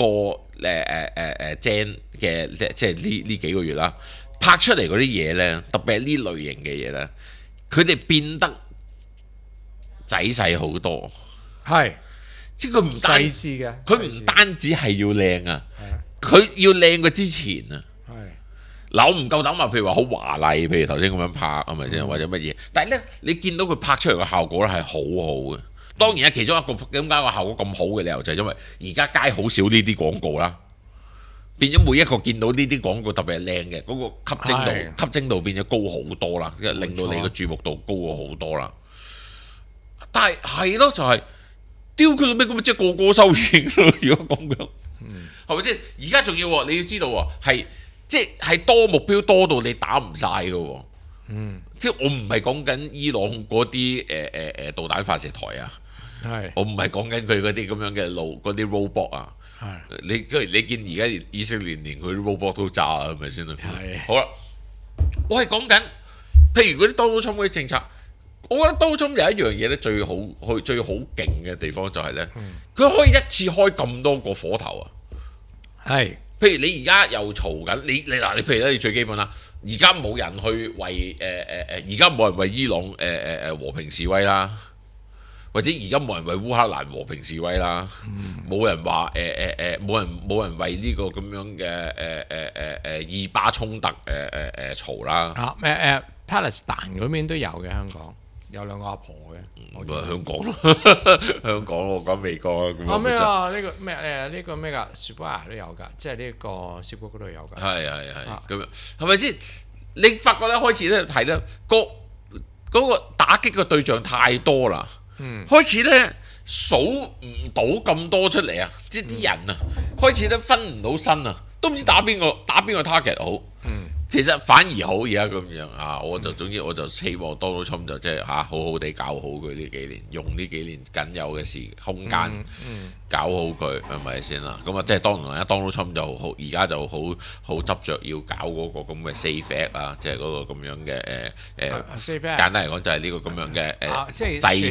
Gen 嘅即係呢幾個月啦，拍出嚟嗰啲嘢咧，特別係呢類型嘅嘢咧，佢哋變得仔細好多。即係佢唔單止嘅，佢唔單止係要靚啊，佢要靚過之前啊。嗱，我唔夠膽話，譬如話好華麗，譬如頭先咁樣拍係咪先，或者乜嘢？但係咧，你見到佢拍出嚟嘅效果咧係好好嘅。當然啊，其中一個點解個效果咁好嘅理由就係因為而家街好少呢啲廣告啦，變咗每一個見到呢啲廣告特別係靚嘅，嗰個吸睛度變咗高好多啦，即係令到你嘅注目度高咗好多啦。但係咯，就係。丟佢到咩咁？即係個收影咯。如果咁樣，係咪先？而家仲要喎，你要知道喎，係即係多目標多到你打唔晒嘅喎。即係我唔係講緊伊朗嗰啲導彈發射台啊。我唔係講緊佢嗰啲咁樣嘅嗰啲 robot 啊。你見而家以色列連佢啲 robot 都炸啊，係咪先啊？好啦，我係講緊，譬如嗰啲 Donald Trump 嗰啲政策。我覺得Donald Trump有一樣嘢咧，最好勁嘅地方就係咧，佢可以一次開咁多個火頭啊！譬如你而家又嘈緊，你譬如咧，你最基本啦，而家冇人去為而家冇人為伊朗和平示威啦，或者而家冇人為烏克蘭和平示威啦，冇人話冇人為呢個咁樣嘅以巴衝突嘈啦。 Palestine 嗰邊都有嘅，香港。有兩個阿婆嘅， 香港咯，香港我講美國咁咩啊？呢個咩㗎 Subway 都有㗎，即係呢個涉谷嗰度有㗎。 係咁樣，係咪先？你發覺咧開始咧睇咧嗰個打擊嘅對象太多啦，開始咧數唔到咁多出嚟啊！即係啲人啊，開始咧分唔到身啊，都唔知打邊個 target 好。其實反而好而家咁樣啊！總之我就希望Donald Trump就即係好好地搞好佢呢幾年，用呢幾年僅有嘅空間搞好佢係咪先啦？咁啊，即係當然Donald Trump就好，而家就好執着要搞嗰個咁嘅 Safe Act 啊，即係嗰個咁樣嘅簡單嚟講就係呢個咁樣嘅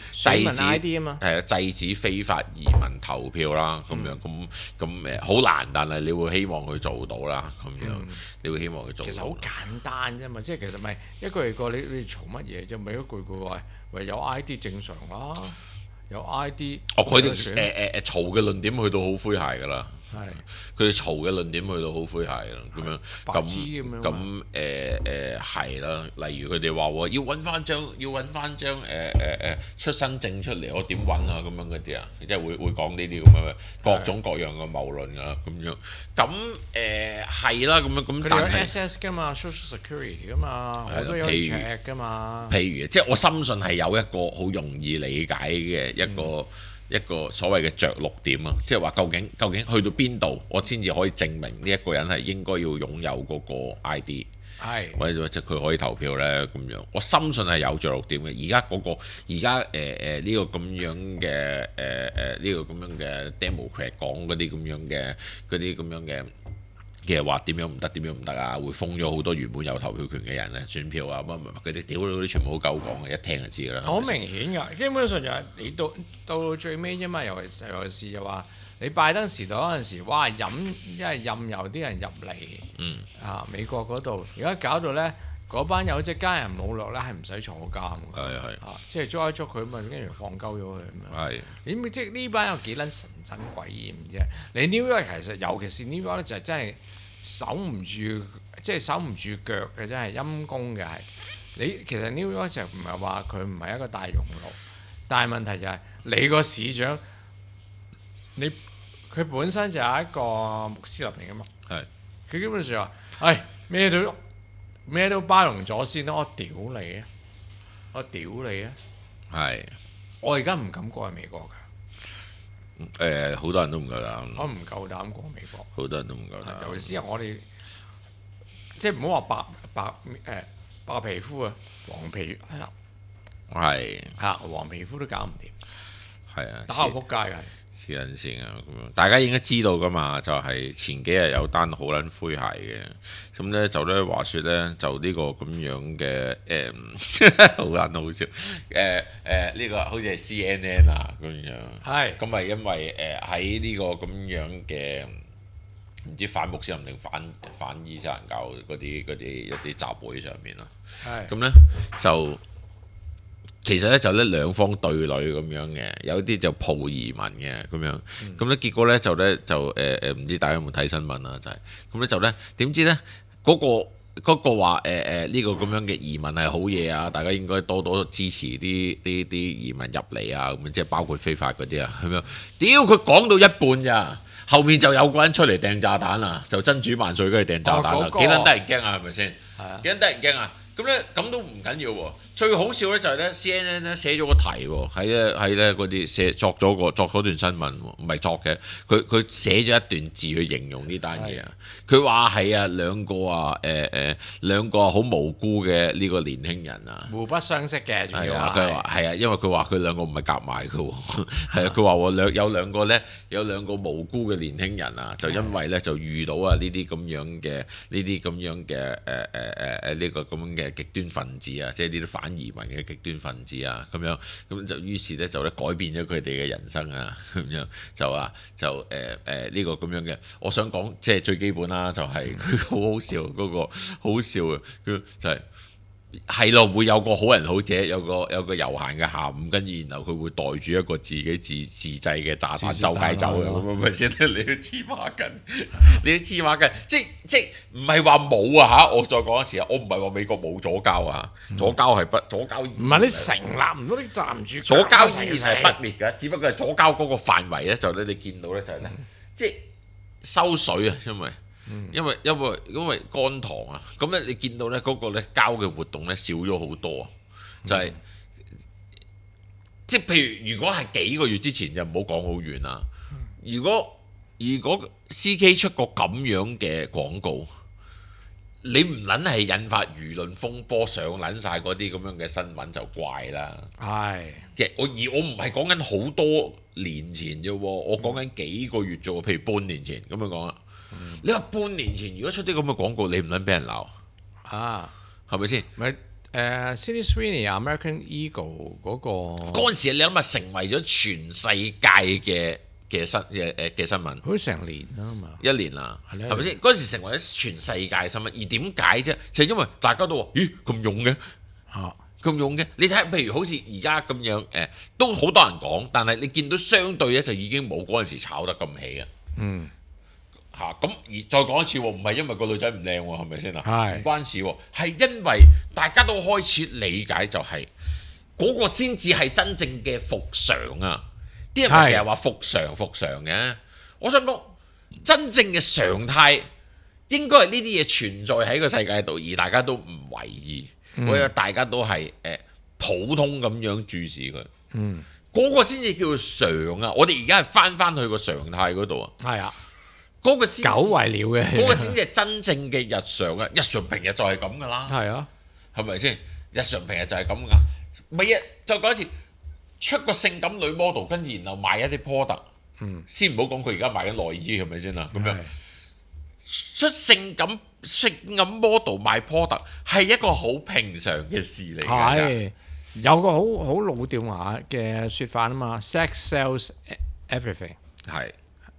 制止非法移民投票啦，咁樣咁好難，但係你會希望佢做到啦，咁樣你會希望佢做到。 其實好簡單啫嘛，即係其實咪一句嚟過，你嘈乜嘢啫？咪一句句話，喂有 ID 正常啦，有 ID。 佢哋嘈嘅論點去到好詼諧㗎啦。佢哋嘈嘅論點去到好詼諧啦，咁係啦。例如佢哋話要揾翻張出生證出嚟，我點揾啊？咁樣嗰啲啊，即係會講呢啲咁嘅各種各樣嘅謬論啊，咁樣係啦，咁樣咁。但係 SS 㗎嘛 ，Social Security 㗎嘛，好多有 check 㗎嘛。 譬如即係我深信係有一個好容易理解嘅一個所謂嘅着陸點啊，即係話究竟去到邊度，我先至可以證明呢一個人係應該要擁有嗰個 ID，或者即係佢可以投票呢。咁樣。我深信係有着陸點嘅。而家呢個咁樣嘅呢個咁樣嘅 Democrat 講嗰啲咁樣嘅話點樣唔得啊？會封咗好多原本有投票權嘅人啊，轉票啊乜佢哋屌嗰啲全部好鳩講嘅，一聽就知㗎啦。 好明顯㗎，基本上就係你到最尾啫嘛，尤其是就話你拜登時代嗰陣時，哇因為任由啲人入嚟，美國嗰度，而家搞到咧嗰班有隻奸人冇落咧係唔使坐監㗎，即係捉一捉佢咪跟住放鳩咗佢咁樣。點即係呢班有幾撚神憎鬼厭啫？你 New York 其實尤其是 New York 咧就係真係守唔住，即係守唔住腳嘅，真係陰公嘅係。你其實 New York 就唔係話佢唔係一個大熔爐，但係問題就係你個市長，佢本身就係一個穆斯林嚟㗎嘛，佢基本上話，咩都包容咗先啦，我屌你啊！我而家唔敢過去美國㗎。 好多人都唔夠膽。 我唔夠膽過美國。 好多人都唔夠膽。 尤其是我哋即係唔好話白皮膚啊，黃皮黃皮膚都搞唔掂。打我仆街㗎。 黐撚線啊！咁樣大家應該知道㗎嘛，就係前幾日有單好撚詼諧嘅，咁咧就咧話説咧就呢個咁樣嘅好撚好笑呢個好似係 CNN 啊咁樣，咁咪因為喺呢個咁樣嘅唔知反穆斯林定反伊斯蘭教嗰啲一啲集會上面啦，咁咧就。其實咧就咧兩方對壘咁樣嘅，有啲就抱移民嘅咁樣，咁咧結果咧就唔知大家有冇睇新聞啦，就係咁咧就咧點知咧嗰個話呢個咁樣嘅移民係好嘢啊，大家應該多多支持啲移民入嚟啊，咁即係包括非法嗰啲啊，咁樣屌佢講到一半咋，後面就有個人出嚟掟炸彈啦，就真主萬歲跟住掟炸彈啦，幾撚得人驚啊係咪先？幾撚得人驚啊？咁咧咁都唔緊要喎，最好笑咧就係咧 CNN 咧寫咗個題喎，喺咧嗰啲作咗段新聞喎，唔係作嘅，佢寫咗一段字去形容呢單嘢啊，佢話係啊兩個好無辜嘅呢個年輕人啊， 互不相識嘅， 係啊，佢話係啊，因為佢話佢兩個唔係夾埋嘅喎，係啊，佢話有兩個無辜嘅年輕人啊，就因為咧就遇到啊呢啲咁樣嘅呢個咁樣嘅極端分子啊，即係呢啲反移民嘅極端分子啊，咁就於是咧就改變咗佢哋嘅人生啊，咁樣呢個咁樣嘅，我想講即係最基本啦，就係佢好笑嗰個好笑啊，佢就係咯，會有個好人好者，有個悠閒嘅下午，跟住然後佢會袋住一個自己自製嘅炸彈周街走嘅，咁咪先？你都黐孖筋，即唔係話冇啊嚇！我再講一次啊，我唔係話美國冇左膠啊，左膠唔係你成立唔到，你站唔住。 左膠依然係不滅嘅，只不過係左膠嗰個範圍咧，就你見到咧就係咧，即係收水啊，因為乾塘啊，咁咧你見到咧嗰個咧膠嘅活動咧少咗好多啊，就係即係譬如如果係幾個月之前就唔好講好遠啦，如果 CK 出個咁樣嘅廣告，你唔撚係引發輿論風波上撚晒嗰啲咁樣嘅新聞就怪啦。即係我唔係講緊好多年前啫喎，我講緊幾個月啫喎，譬如半年前咁樣講啦。你話半年前如果出啲咁嘅廣告，你唔撚俾人鬧啊？係咪先？ 咪Sydney Sweeney American Eagle 嗰個嗰陣時，你諗下成為咗全世界嘅新聞， 好似成年啦嘛 ，1年啦，係咪先？嗰陣時成為咗全世界新聞，而點解啫？就係因為大家都話：咦咁勇嘅咁勇嘅？你睇下，譬如好似而家咁樣都好多人講，但係你見到相對咧就已經冇嗰陣時炒得咁起啊。咁而再講一次喎，唔係因為個女仔唔靚喎，係咪先啊？唔關事喎，係因為大家都開始理解就係嗰個先至係真正嘅復常啊！啲人咪成日話復常嘅，我想講真正嘅常態應該係呢啲嘢存在喺個世界度，而大家都唔為意，或者大家都係普通咁樣注視佢。嗰個先至叫做常啊！我哋而家係翻去個常態嗰度啊。 係啊。 嗰個先久違了嘅， 嗰個先至係真正嘅日常啊！日常平日就係咁噶啦， 係啊， 係咪先？日常平日就係咁噶，咪再講一次，出個性感女 model， 跟住然後賣一啲 product，先唔好講佢而家賣緊內衣係咪先啊？咁樣出性感 model 賣 product 係一個好平常嘅事嚟㗎。 係有個好老掉牙嘅説法啊嘛 ，sex sells everything。 係。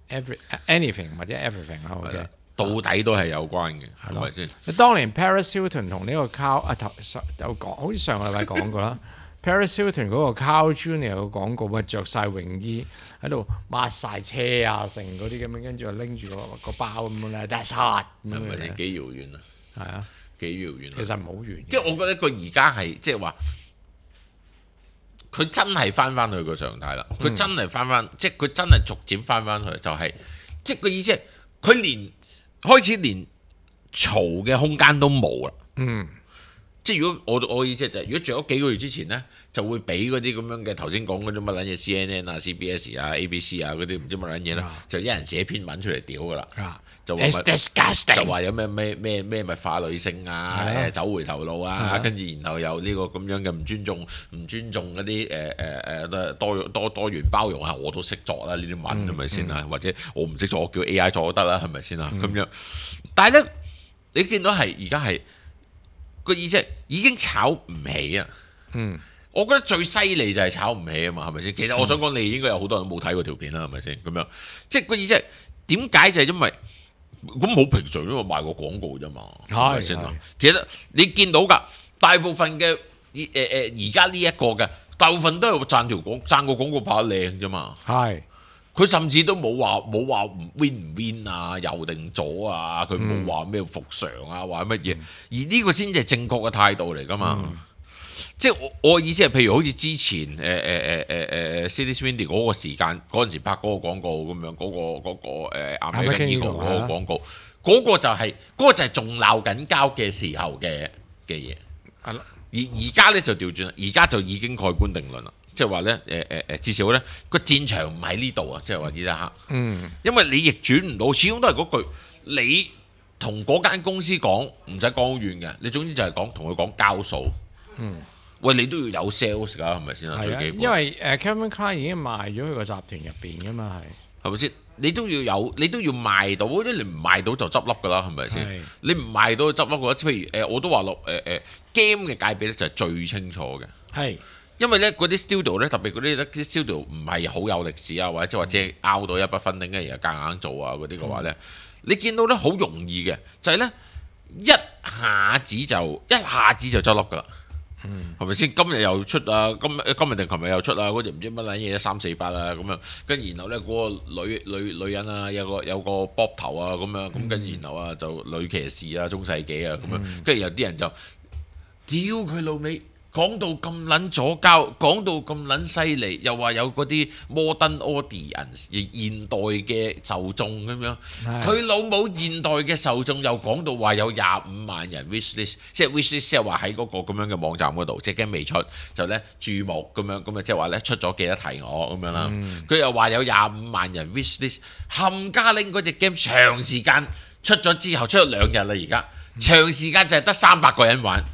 anything 或者 everything 啦，OK。 到底都係有關嘅，係咪先？ 當年 Paris Hilton 同呢個 Carl 有講，好似上個禮拜講過啦。Paris Hilton 嗰個 Carl Junior 嘅廣告咪着晒泳衣喺度抹晒車啊，成嗰啲咁樣，跟住拎住個包咁樣咧 ，That's hot 咁樣。係咪先幾遙遠啊？ 係啊， 幾遙遠。 其實唔好遠。 即係我覺得佢而家係即係話，佢真係翻去個常態啦。佢真係翻，即係佢真係逐漸翻去，就係即係個意思係佢開始連嘈嘅空間都冇啦。即係如果我意思就係，如果着咗幾個月之前呢，就會俾嗰啲咁樣嘅頭先講嗰啲乜撚嘢 CNN 啊、CBS 啊、ABC 啊嗰啲唔知乜撚嘢咧，就一人寫篇文出嚟屌噶啦，就話有咩物化女性啊、走回頭路啊，跟住然後有呢個咁樣嘅唔尊重嗰啲多元包容啊，我都識作啦呢啲文係咪先啊？或者我唔識作，我叫 AI 作都得啦，係咪先啊？咁樣，但係呢，你見到係而家係。個意思係已經炒唔起啊！我覺得最犀利就係炒唔起啊嘛，係咪先？其實我想講，你應該有好多人冇睇過條片啦，係咪先？咁樣即係個意思係點解就係因為咁好平常，因為賣個廣告啫嘛，係咪先啊？其實你見到㗎，大部分嘅而家呢一個嘅大部分都係賺個廣告拍得靚啫嘛。係。佢甚至都冇話 win 唔 win 啊，右定左啊，佢冇話咩復常啊，或者乜嘢，而呢個先至係正確嘅態度嚟㗎嘛。即係我意思係，譬如好似之前City Swindle 嗰個時間嗰陣時拍嗰個廣告咁樣，嗰個American Eagle 嗰個廣告，嗰個就係仲鬧緊交嘅時候嘅嘢。而家咧就調轉啦，而家就已經蓋棺定論啦。即係話咧，至少咧個戰場唔喺呢度啊！即係話呢一刻，因為你逆轉唔到，始終都係嗰句，你同嗰間公司講唔使講好遠嘅，你總之就係同佢講交數。喂，你都要有 sales 㗎，係咪先啊？最基本。因為 Calvin Klein 已經賣咗佢個集團入邊㗎嘛， 係咪先？你都要賣到，你唔賣到就執笠㗎啦，係咪先？你唔賣到就執笠嘅話，譬如我都話落game 嘅界別咧就係最清楚嘅。係。因為咧嗰啲 studio 咧，特別嗰啲 studio 唔係好有歷史啊，或者拗到一筆分定嘅，然後夾硬做啊嗰啲嘅話咧，你見到咧好容易嘅，就係咧一下子就執笠噶啦，係咪先？今日又出啊，今日定琴日又出啊，嗰隻唔知乜撚嘢348啊咁樣，跟然後咧嗰個女人啊，有個膊頭啊咁樣，咁跟然後啊就女騎士啊中世紀啊咁樣，跟住有啲人就屌佢老味。講到咁撚左膠，講到咁撚犀利，又話有嗰啲 modern audience 現代嘅受眾咁樣，佢老母現代嘅受眾又講到話有25萬人 wish list， 即係 wish list 即係話喺嗰個咁樣嘅網站嗰度，即係 game 未出就咧注目咁樣，咁啊即係話咧出咗記得提我咁樣啦。佢又話有25萬人 wish list， 冚家拎嗰隻 game 長時間出咗之後出咗2日啦，而家長時間就係得300個人玩。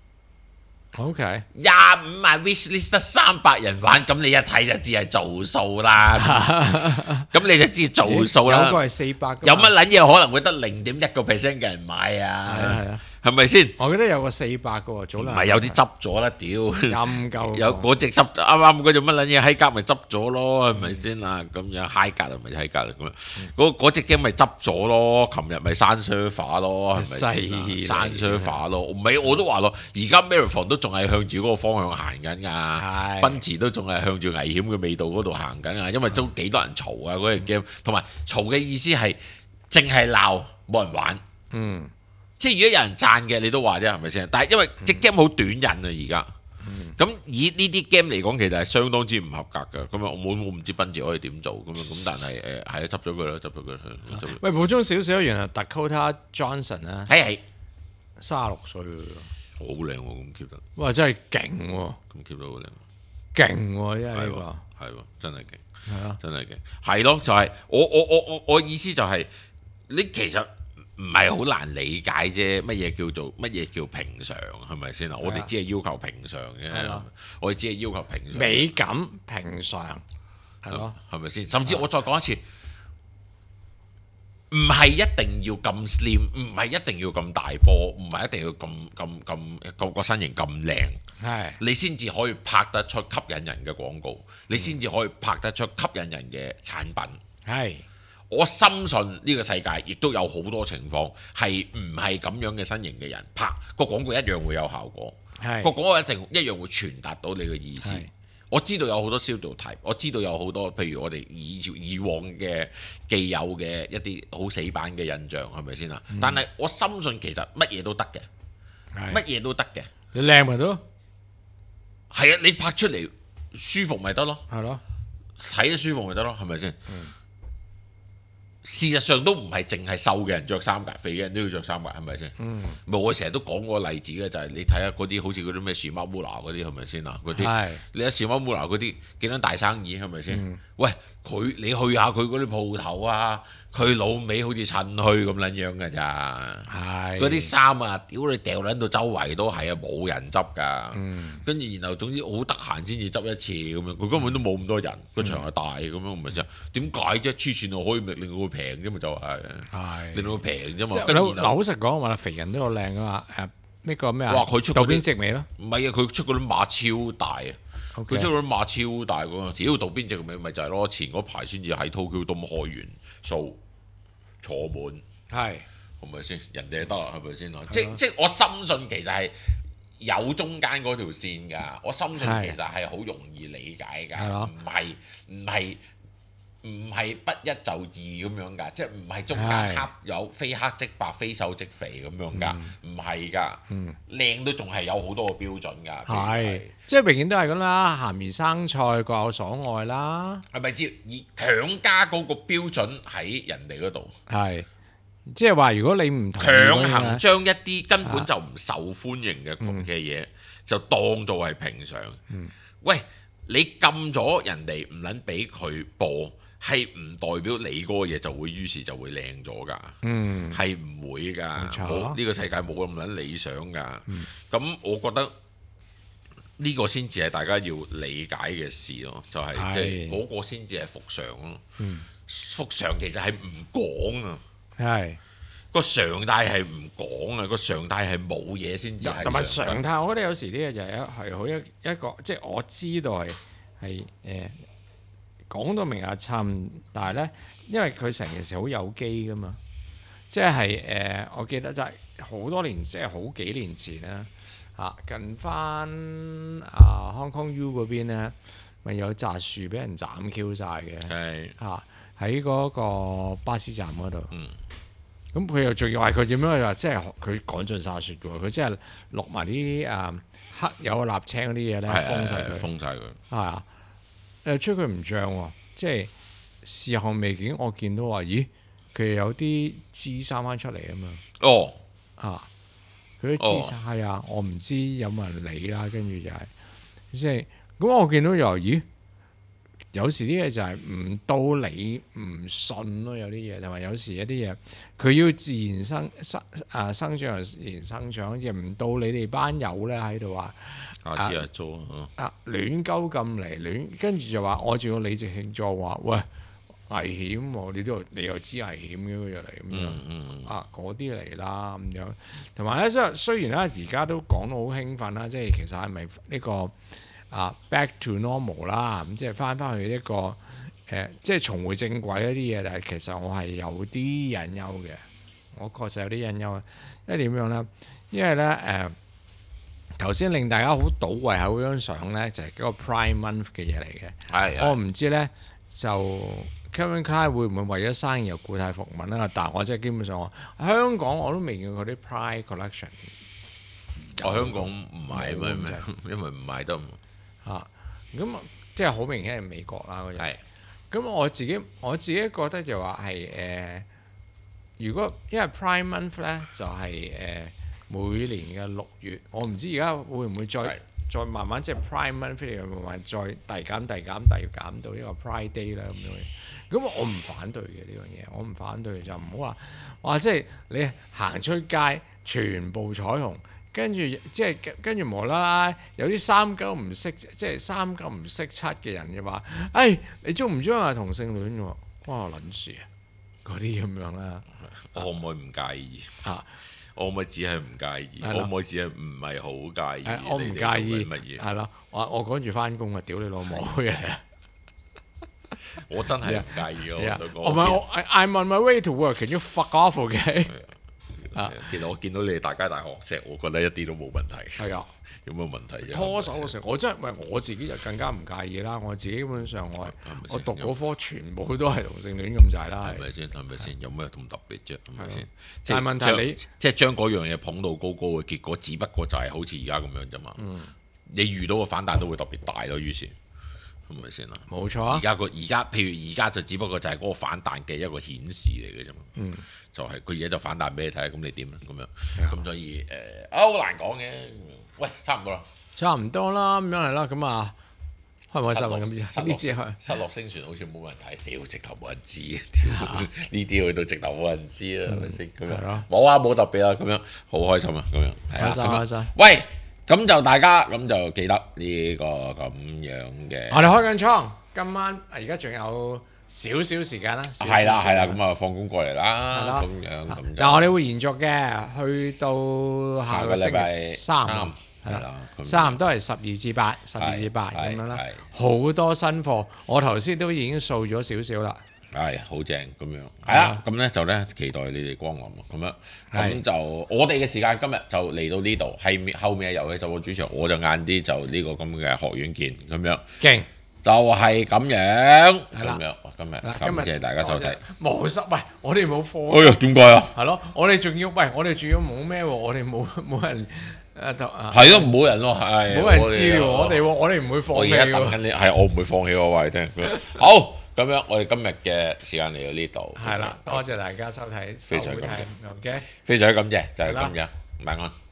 OK， 25萬 wish list 得300人玩，咁你一睇就知係做數啦。咁你就知做數啦。 有個係400， 有乜撚嘢可能會得0.1% 嘅人買啊？係啊，係咪先？ 我記得有個400嘅喎，早兩。唔係有啲執咗啦，屌！ 陰鳩。 有嗰隻執，啱嗰隻乜撚嘢閪格咪執咗咯，係咪先啊？咁樣閪格啊，咪閪格啦咁樣。嗰隻 game 咪執咗咯，琴日咪刪 server 咯，係咪先？刪 server 咯，唔係我都話咯，而家 Marathon 都仲係向住嗰個方向行緊㗎，奔馳都仲係向住危險嘅味道嗰度行緊啊！因為都幾多人嘈啊嗰隻 game，同埋嘈嘅意思係淨係鬧冇人玩，即係如果有人讚嘅你都話啫，係咪先？但係因為隻 game 好短癮啊而家，咁以呢啲 game 嚟講，其實係相當之唔合格㗎。咁啊，我唔知奔馳可以點做咁樣，咁但係係啊，執咗佢啦，執咗佢。 喂，補充少少，原來 Dakota Johnson 啊， 係 36歲喎。 好靚喎，咁 keep 得， 哇！真係勁喎， 咁 keep 得好靚， 勁喎，因為呢個係喎，真係勁， 係啊， 真係勁，係咯，就係我意思就係你其實唔係好難理解啫，乜嘢叫平常係咪先啊？我哋只係要求平常嘅，我哋只係要求平常， 美感平常係咯， 係咪先？甚至我再講一次。唔係一定要咁 slim， 唔係一定要咁大波，唔係一定要咁個身形咁靚，係你先至可以拍得出吸引人嘅廣告，你先至可以拍得出吸引人嘅產品。係我深信呢個世界亦都有好多情況係唔係咁樣嘅身形嘅人拍個廣告一樣會有效果，個廣告一樣會傳達到你嘅意思。我知道有好多 stereotype，我知道有好多譬如我哋以往嘅既有嘅一啲好死板嘅印象係咪先啊？但係我深信其實乜嘢都得嘅，乜嘢都得嘅。 你靚咪得咯， 係啊！你拍出嚟舒服咪得咯， 係咯， 睇得舒服咪得咯，係咪先？事實上都唔係淨係瘦嘅人着衫㗎，肥嘅人都要着衫㗎，係咪先？我成日都講個例子嘅就係你睇下嗰啲好似嗰啲咩時髦 Mula 嗰啲係咪先啊？嗰啲你睇時髦 Mula嗰啲幾多大生意係咪先？喂，你去下佢嗰啲鋪頭啊，佢老味好似趁墟咁撚樣㗎咋？嗰啲衫啊，屌你掉撚到周圍都係啊，冇人執㗎。跟住然後總之好得閒先至執一次咁樣，佢根本都冇咁多人，個場係大咁樣，唔係先？點解啫？黐線我可以令到佢平啫嘛，就係令到佢平啫嘛。 老實講話，肥人都有靚㗎嘛。呢個咩啊？ 哇！佢出渡邊直美咯， 唔係啊！佢出嗰啲馬超大啊！佢出嗰啲馬超大喎，屌渡邊直美咪就係咯，前嗰排先至喺 Tokyo Dome開完 show 坐滿，係咪先？人哋得啦，係咪先啊？即我深信其實係有中間嗰條線㗎，我深信其實係好容易理解㗎，唔係不一就二咁樣㗎，即係唔係中間黑有非黑即白、非瘦即肥咁樣㗎，唔係㗎，靚都仲係有好多個標準㗎。係， 即係永遠都係咁啦，鹹魚生菜各有所愛啦。 係咪知？而強加嗰個標準喺人哋嗰度， 係，即係話如果你唔強行將一啲根本就唔受歡迎嘅嘢，就當做係平常。喂，你禁咗人哋唔撚俾佢播。係唔代表你嗰個嘢就會於是就會靚咗㗎，係唔會㗎。冇呢個世界冇咁撚理想㗎。咁我覺得呢個先至係大家要理解嘅事咯，就係即係嗰個先至係復常咯。復常其實係唔講啊，係個常態係唔講啊，個常態係冇嘢先至係。 同埋常態，我覺得有時啲嘢就係好一個，即係我知道係講到明阿琛，但係咧，因為佢成件事好有機噶嘛，即係我記得就係好多年，即係好幾年前啦，近翻Hong Kong U 嗰邊咧，咪有紮樹俾人斬 Q 晒嘅，喺嗰個巴士站嗰度。咁佢又仲要話佢點樣？話即係佢趕盡殺絕嘅喎，佢即係落埋啲黑油瀝青嗰啲嘢咧， 封晒佢， 係啊。吹佢唔漲喎，即係事後未見，我見到話，咦，佢有啲枝生翻出嚟啊嘛。佢啲枝生係啊，我唔知有冇人理啦。跟住就係，即係咁我見到又咦，有時啲嘢就係唔到你唔信咯，有啲嘢同埋有時一啲嘢佢要自然生長，自然生長，亦唔到你哋班友咧喺度話。 下次做亂鳩咁嚟亂，跟住就話我仲要理直氣壯話，喂，危險喎！你又知危險嘅佢就嚟咁樣，嗰啲嚟啦咁樣。同埋咧，即係雖然咧而家都講到好興奮啦，即係其實係咪呢個back to normal 啦？咁即係翻去一個即係重回正軌一啲嘢，但係其實我係有啲隱憂嘅。我確實有啲隱憂啊，因為點樣咧？因為咧頭先令大家好倒胃口嗰張相咧，就係嗰個 Prime Month 嘅嘢嚟嘅。我唔知咧，就 Calvin Klein 會唔會為咗生意由故態復萌啦？但係我真係基本上香港我都未見過啲 Prime Collection。 香港唔買咩？因為唔買得。 咁即係好明顯係美國啦嗰隻。咁我自己覺得就話係如果因為 Prime Month 咧就係每年嘅6月，我唔知而家會唔會再慢慢即係 Prime Month 嚟慢慢再遞減到呢個 Prime Day 啦咁樣。咁我唔反對嘅呢樣嘢，我唔反對就唔好話即係你行出街全部彩虹，跟住無啦啦有啲三九唔識即係三九唔識七嘅人就話，你中唔中意係同性戀㗎？關我撚事啊！嗰啲咁樣啦， 我可唔可以唔介意？我咪只係唔介意，我咪只係唔係好介意。 我唔介意乜嘢？係咯，我趕住翻工啊！屌你老母嘅！ 我真係唔介意啊！我想講， 唔係I'm on my way to work，can you fuck off？OK？ 其實我見到你哋大街大學錫，我覺得一啲都冇問題。 係啊， 有咩問題啫？ 拖手嘅時候，我真係唔係我自己就更加唔介意啦。我自己基本上我讀嗰科全部都係同性戀咁滯啦。 係咪先？係咪先？有咩咁特別啫？係咪先？ 但係問題你即係將嗰樣嘢捧到高高嘅結果，只不過就係好似而家咁樣啫嘛。你遇到個反彈都會特別大咯，於是。係咪先啦？ 冇錯啊！ 而家譬如而家就只不過就係嗰個反彈嘅一個顯示嚟嘅啫嘛。就係佢而家就反彈俾你睇，咁你點咁樣？咁所以好難講嘅。喂，差唔多啦。 差唔多啦，咁樣係啦，咁啊，開唔開心啊？咁呢支係失落星船好似冇人睇，屌直頭冇人知，屌呢啲去到直頭冇人知啦，係咪先？咁樣冇啊，冇特別啦，咁樣好開心啊，咁樣係啊， 開心。 喂！咁就大家咁就記得呢個咁樣嘅。 我哋開緊倉，今晚而家仲有少少時間啦。 係啦，咁啊放工過嚟啦。咁樣咁就。 嗱，我哋會延續嘅，去到下個星期三。係啦，差唔多係12至8咁樣啦。好多新貨，我頭先都已經掃咗少少啦。 係好正咁樣，係啦，咁咧就咧期待你哋光臨咁樣，咁就我哋嘅時間今日就嚟到呢度，係後面嘅遊戲就我主持，我就晏啲就呢個咁嘅學院見咁樣，勁就係咁樣，咁樣今日感謝大家收睇， 冇失喂，我哋冇貨， 哎呀點解啊？ 係咯，我哋仲要冇咩喎？我哋冇人。 係咯，冇人咯，係冇人知我哋唔會放棄。 我而家等緊你，係我唔會放棄，我話你聽。好，咁樣我哋今日嘅時間嚟到呢度。 係啦，多謝大家收睇， 非常感謝。 OK， 非常感謝，就係咁樣，晚安。